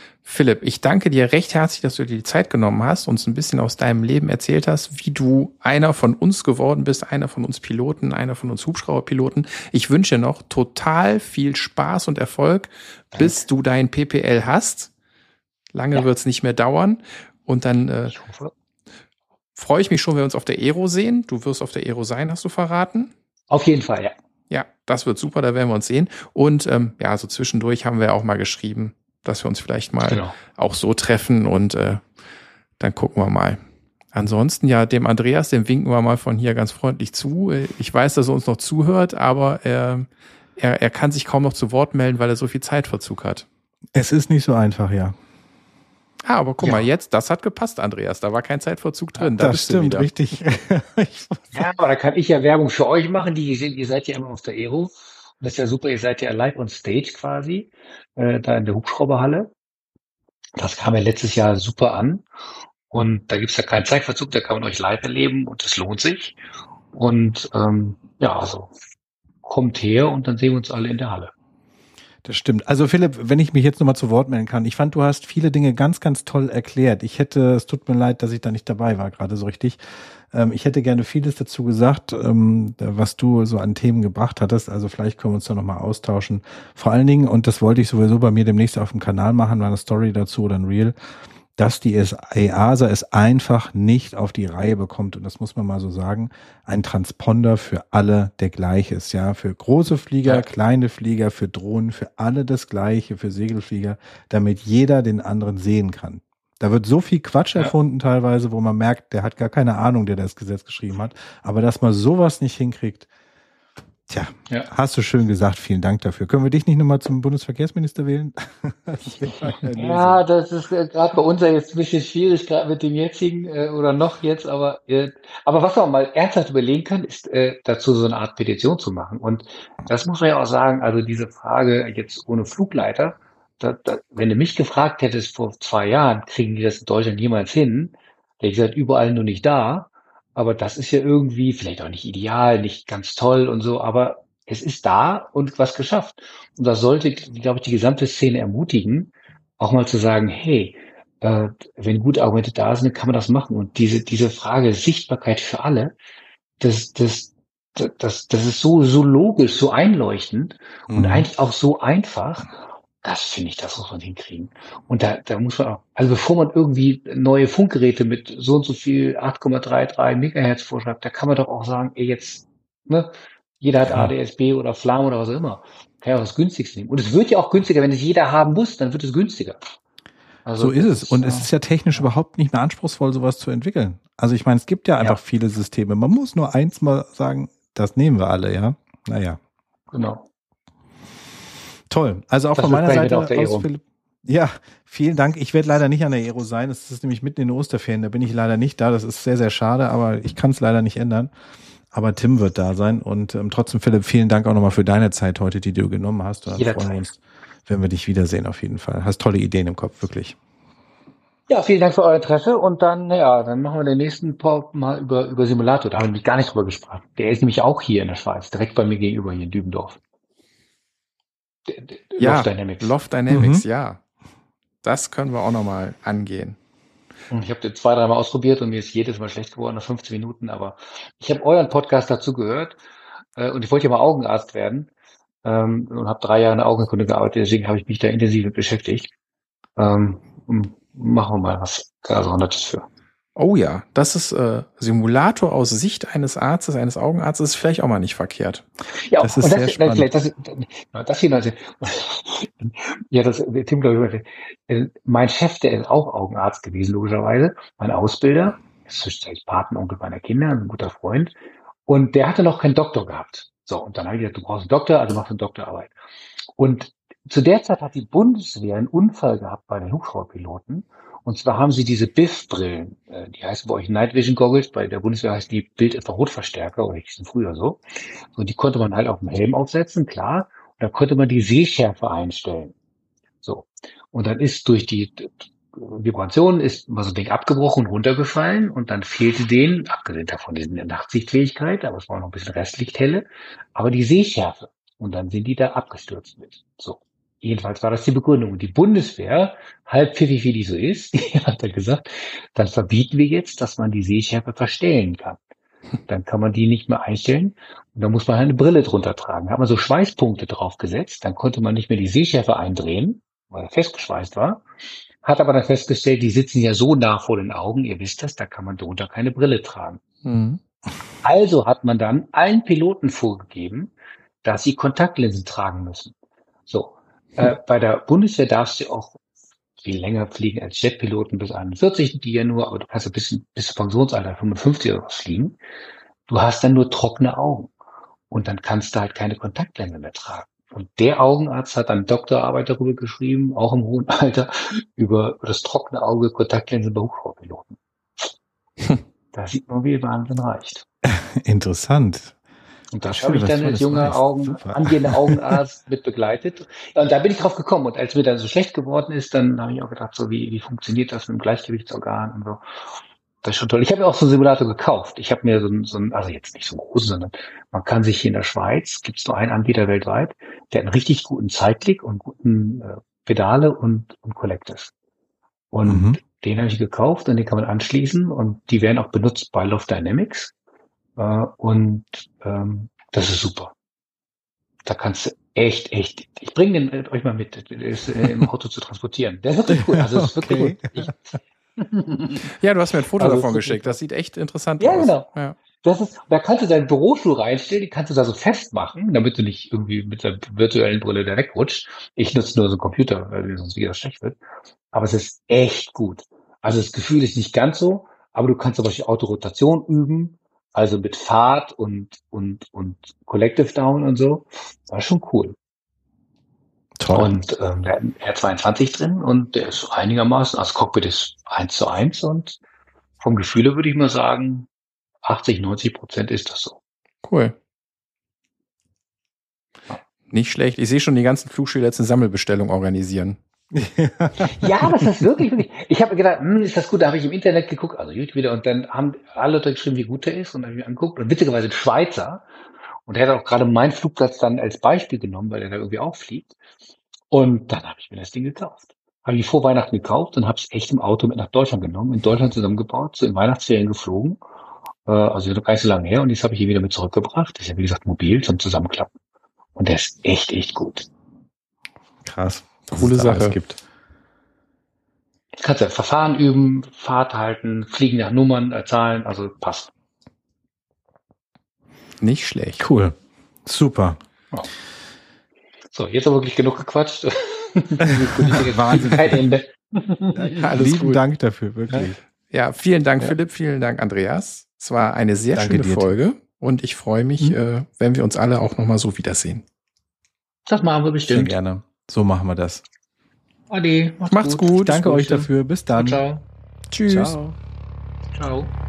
Philipp, ich danke dir recht herzlich, dass du dir die Zeit genommen hast, uns ein bisschen aus deinem Leben erzählt hast, wie du einer von uns geworden bist, einer von uns Piloten, einer von uns Hubschrauberpiloten. Ich wünsche dir noch total viel Spaß und Erfolg, bis du dein P P L hast. Lange ja. wird es nicht mehr dauern. Und dann äh, ich hoffe. freue ich mich schon, wenn wir uns auf der Aero sehen. Du wirst auf der Aero sein, hast du verraten? Auf jeden Fall, ja. Ja, das wird super, da werden wir uns sehen. Und ähm, ja, so zwischendurch haben wir auch mal geschrieben, dass wir uns vielleicht mal genau. auch so treffen und äh, dann gucken wir mal. Ansonsten, ja, dem Andreas, dem winken wir mal von hier ganz freundlich zu. Ich weiß, dass er uns noch zuhört, aber er, er, er kann sich kaum noch zu Wort melden, weil er so viel Zeitverzug hat. Es ist nicht so einfach, ja. Ah, aber guck ja. mal, jetzt, das hat gepasst, Andreas. Da war kein Zeitverzug drin. Da das bist stimmt, du wieder. Richtig. Ja, aber da kann ich ja Werbung für euch machen. Die, ihr seid ja immer auf der Aero. Und das ist ja super, ihr seid ja live on stage quasi, äh, da in der Hubschrauberhalle. Das kam ja letztes Jahr super an. Und da gibt's ja keinen Zeitverzug, da kann man euch live erleben und das lohnt sich. Und ähm, ja, also kommt her und dann sehen wir uns alle in der Halle. Das stimmt. Also Philipp, wenn ich mich jetzt nochmal zu Wort melden kann, ich fand, du hast viele Dinge ganz, ganz toll erklärt. Ich hätte, es tut mir leid, dass ich da nicht dabei war, gerade so richtig. Ähm, ich hätte gerne vieles dazu gesagt, ähm, was du so an Themen gebracht hattest. Also vielleicht können wir uns da nochmal austauschen. Vor allen Dingen, und das wollte ich sowieso bei mir demnächst auf dem Kanal machen, mal eine Story dazu oder ein Reel, dass die E A S A es einfach nicht auf die Reihe bekommt. Und das muss man mal so sagen, ein Transponder für alle der gleiche ist. Ja, für große Flieger, ja. kleine Flieger, für Drohnen, für alle das Gleiche, für Segelflieger, damit jeder den anderen sehen kann. Da wird so viel Quatsch ja. erfunden teilweise, wo man merkt, der hat gar keine Ahnung, der das Gesetz geschrieben hat. Aber dass man sowas nicht hinkriegt, tja, ja. hast du schön gesagt, vielen Dank dafür. Können wir dich nicht nochmal zum Bundesverkehrsminister wählen? Ja, das ist äh, gerade bei uns ja jetzt ein bisschen schwierig, gerade mit dem jetzigen äh, oder noch jetzt, aber äh, aber was man mal ernsthaft überlegen kann, ist äh, dazu so eine Art Petition zu machen. Und das muss man ja auch sagen, also diese Frage jetzt ohne Flugleiter, da, da, wenn du mich gefragt hättest vor zwei Jahren, kriegen die das in Deutschland jemals hin? Hätte ich gesagt, überall nur nicht da. Aber das ist ja irgendwie vielleicht auch nicht ideal, nicht ganz toll und so, aber es ist da und was geschafft. Und das sollte, glaube ich, die gesamte Szene ermutigen, auch mal zu sagen, hey, äh, wenn gute Argumente da sind, dann kann man das machen. Und diese diese Frage Sichtbarkeit für alle, das das das das ist so so logisch, so einleuchtend mhm. und eigentlich auch so einfach. Das finde ich, das muss man hinkriegen. Und da, da muss man auch, also bevor man irgendwie neue Funkgeräte mit so und so viel acht Komma dreiunddreißig Megahertz vorschreibt, da kann man doch auch sagen, ey, jetzt, ne, jeder hat A D S B oder Flam oder was auch immer. Kann ja auch das Günstigste nehmen. Und es wird ja auch günstiger, wenn es jeder haben muss, dann wird es günstiger. Also so ist es. Und es ist ja technisch ja. überhaupt nicht mehr anspruchsvoll, sowas zu entwickeln. Also ich meine, es gibt ja einfach ja. viele Systeme. Man muss nur eins mal sagen, das nehmen wir alle, ja. Naja. Genau. Toll. Also auch das von meiner Seite aus, Philipp. Ja, vielen Dank. Ich werde leider nicht an der Aero sein. Es ist nämlich mitten in den Osterferien. Da bin ich leider nicht da. Das ist sehr, sehr schade, aber ich kann es leider nicht ändern. Aber Tim wird da sein. Und ähm, trotzdem, Philipp, vielen Dank auch nochmal für deine Zeit heute, die du genommen hast. Dann freuen wir uns, wenn wir dich wiedersehen auf jeden Fall. Hast tolle Ideen im Kopf, wirklich. Ja, vielen Dank für euer Interesse. Und dann, ja, dann machen wir den nächsten Pop mal über, über Simulator. Da haben wir nämlich gar nicht drüber gesprochen. Der ist nämlich auch hier in der Schweiz, direkt bei mir gegenüber, hier in Dübendorf. Ja, Loft Dynamics. Loft Dynamics, mhm. ja. Das können wir auch nochmal angehen. Ich habe den zwei, dreimal ausprobiert und mir ist jedes Mal schlecht geworden nach fünfzehn Minuten, aber ich habe euren Podcast dazu gehört äh, und ich wollte ja mal Augenarzt werden ähm, und habe drei Jahre in der Augenkunde gearbeitet, deswegen habe ich mich da intensiv mit beschäftigt. Ähm, machen wir mal was Gesondertes für. Oh ja, das ist äh, Simulator aus Sicht eines Arztes, eines Augenarztes, ist vielleicht auch mal nicht verkehrt. Ja, das ist sehr das, spannend. Das, das, das hier, also, ja, das, Tim, glaube ich, mein Chef, der ist auch Augenarzt gewesen, logischerweise, mein Ausbilder, das ist der Patenonkel meiner Kinder, ein guter Freund, und der hatte noch keinen Doktor gehabt. So, und dann habe ich gesagt, du brauchst einen Doktor, also machst du eine Doktorarbeit. Und zu der Zeit hat die Bundeswehr einen Unfall gehabt bei den Hubschrauberpiloten. Und zwar haben sie diese B I F-Brillen, die heißen bei euch Night Vision Goggles, bei der Bundeswehr heißt die Bild-Infrarotverstärker, oder hießen früher so. Und die konnte man halt auf dem Helm aufsetzen, klar. Und da konnte man die Sehschärfe einstellen. So. Und dann ist durch die Vibration ist mal so ein Ding abgebrochen und runtergefallen und dann fehlte denen, abgesehen davon diese Nachtsichtfähigkeit, aber es war noch ein bisschen Restlichthelle, aber die Sehschärfe. Und dann sind die da abgestürzt mit. So. Jedenfalls war das die Begründung. Und die Bundeswehr, halb pfiffig wie die so ist, die hat dann gesagt, dann verbieten wir jetzt, dass man die Sehschärfe verstellen kann. Dann kann man die nicht mehr einstellen und dann muss man halt eine Brille drunter tragen. Da hat man so Schweißpunkte draufgesetzt, dann konnte man nicht mehr die Sehschärfe eindrehen, weil er festgeschweißt war. Hat aber dann festgestellt, die sitzen ja so nah vor den Augen, ihr wisst das, da kann man drunter keine Brille tragen. Mhm. Also hat man dann allen Piloten vorgegeben, dass sie Kontaktlinsen tragen müssen. So, äh, bei der Bundeswehr darfst du auch viel länger fliegen als Jetpiloten bis einundvierzig, die ja nur, aber du kannst ja bis, bis zum Pensionsalter fünfundfünfzig oder was fliegen. Du hast dann nur trockene Augen und dann kannst du halt keine Kontaktlinse mehr tragen. Und der Augenarzt hat dann Doktorarbeit darüber geschrieben, auch im hohen Alter, über das trockene Auge Kontaktlinsen bei Hubschrauberpiloten. Da sieht man, wie Wahnsinn reicht. Interessant. Und das habe ich dann als junger Augen, angehender Augenarzt mit begleitet. Und da bin ich drauf gekommen. Und als mir dann so schlecht geworden ist, dann habe ich auch gedacht, so wie, wie funktioniert das mit dem Gleichgewichtsorgan und so. Das ist schon toll. Ich habe mir auch so einen Simulator gekauft. Ich habe mir so einen, so einen, also jetzt nicht so groß, sondern man kann sich hier in der Schweiz, gibt es nur einen Anbieter weltweit, der hat einen richtig guten Zeitklick und guten äh, Pedale und, und Collectives. Und mhm. den habe ich gekauft und den kann man anschließen und die werden auch benutzt bei Loft Dynamics. Uh, und ähm, das ist super. Da kannst du echt, echt, ich bringe den euch mal mit, ist äh, im Auto zu transportieren. Der ist wirklich gut. Also ist wirklich okay. gut. Ich, ja, du hast mir ein Foto also davon geschickt. Das sieht echt interessant ja, aus. Genau. Ja, genau. Das ist, da kannst du deinen Bürostuhl reinstellen, die kannst du da so festmachen, damit du nicht irgendwie mit der virtuellen Brille da wegrutscht. Ich nutze nur so einen Computer, weil sonst wieder schlecht wird. Aber es ist echt gut. Also das Gefühl ist nicht ganz so, aber du kannst zum Beispiel Autorotation üben. Also mit Fahrt und, und, und Collective Down und so. War schon cool. Toll. Und ähm, der hat einen R zweiundzwanzig drin und der ist einigermaßen, also Cockpit ist eins zu eins und vom Gefühle würde ich mal sagen, achtzig, neunzig Prozent ist das so. Cool. Nicht schlecht. Ich sehe schon die ganzen Flugschüler jetzt eine Sammelbestellung organisieren. Ja, das ist wirklich, wirklich. Ich habe gedacht, hm, ist das gut? Da habe ich im Internet geguckt, also YouTube wieder, und dann haben alle Leute geschrieben, wie gut der ist, und dann habe ich mir angeguckt, und witzigerweise ein Schweizer, und der hat auch gerade meinen Flugplatz dann als Beispiel genommen, weil er da irgendwie auch fliegt, und dann habe ich mir das Ding gekauft. Habe ich vor Weihnachten gekauft und habe es echt im Auto mit nach Deutschland genommen, in Deutschland zusammengebaut, so in Weihnachtsferien geflogen, äh, also noch gar nicht so lange her, und jetzt habe ich ihn wieder mit zurückgebracht. Das ist ja, wie gesagt, mobil zum Zusammenklappen, und der ist echt, echt gut. Krass. Coole Sache. Gibt. Kannst ja Verfahren üben, Fahrt halten, fliegen nach Nummern, äh, Zahlen, also passt. Nicht schlecht. Cool. Super. Oh. So, jetzt aber wirklich genug gequatscht. Wahnsinn. Kein Ende. Alles Lieben gut. Dank dafür, wirklich. Ja, vielen Dank, ja. Philipp, vielen Dank, Andreas. Es war eine sehr Danke schöne dir. Folge und ich freue mich, mhm. äh, wenn wir uns alle auch nochmal so wiedersehen. Das machen wir bestimmt. Sehr gerne. So machen wir das. Ade, macht's, macht's gut. gut. Danke euch dafür. Bis dann. Ciao. Tschüss. Ciao. Ciao.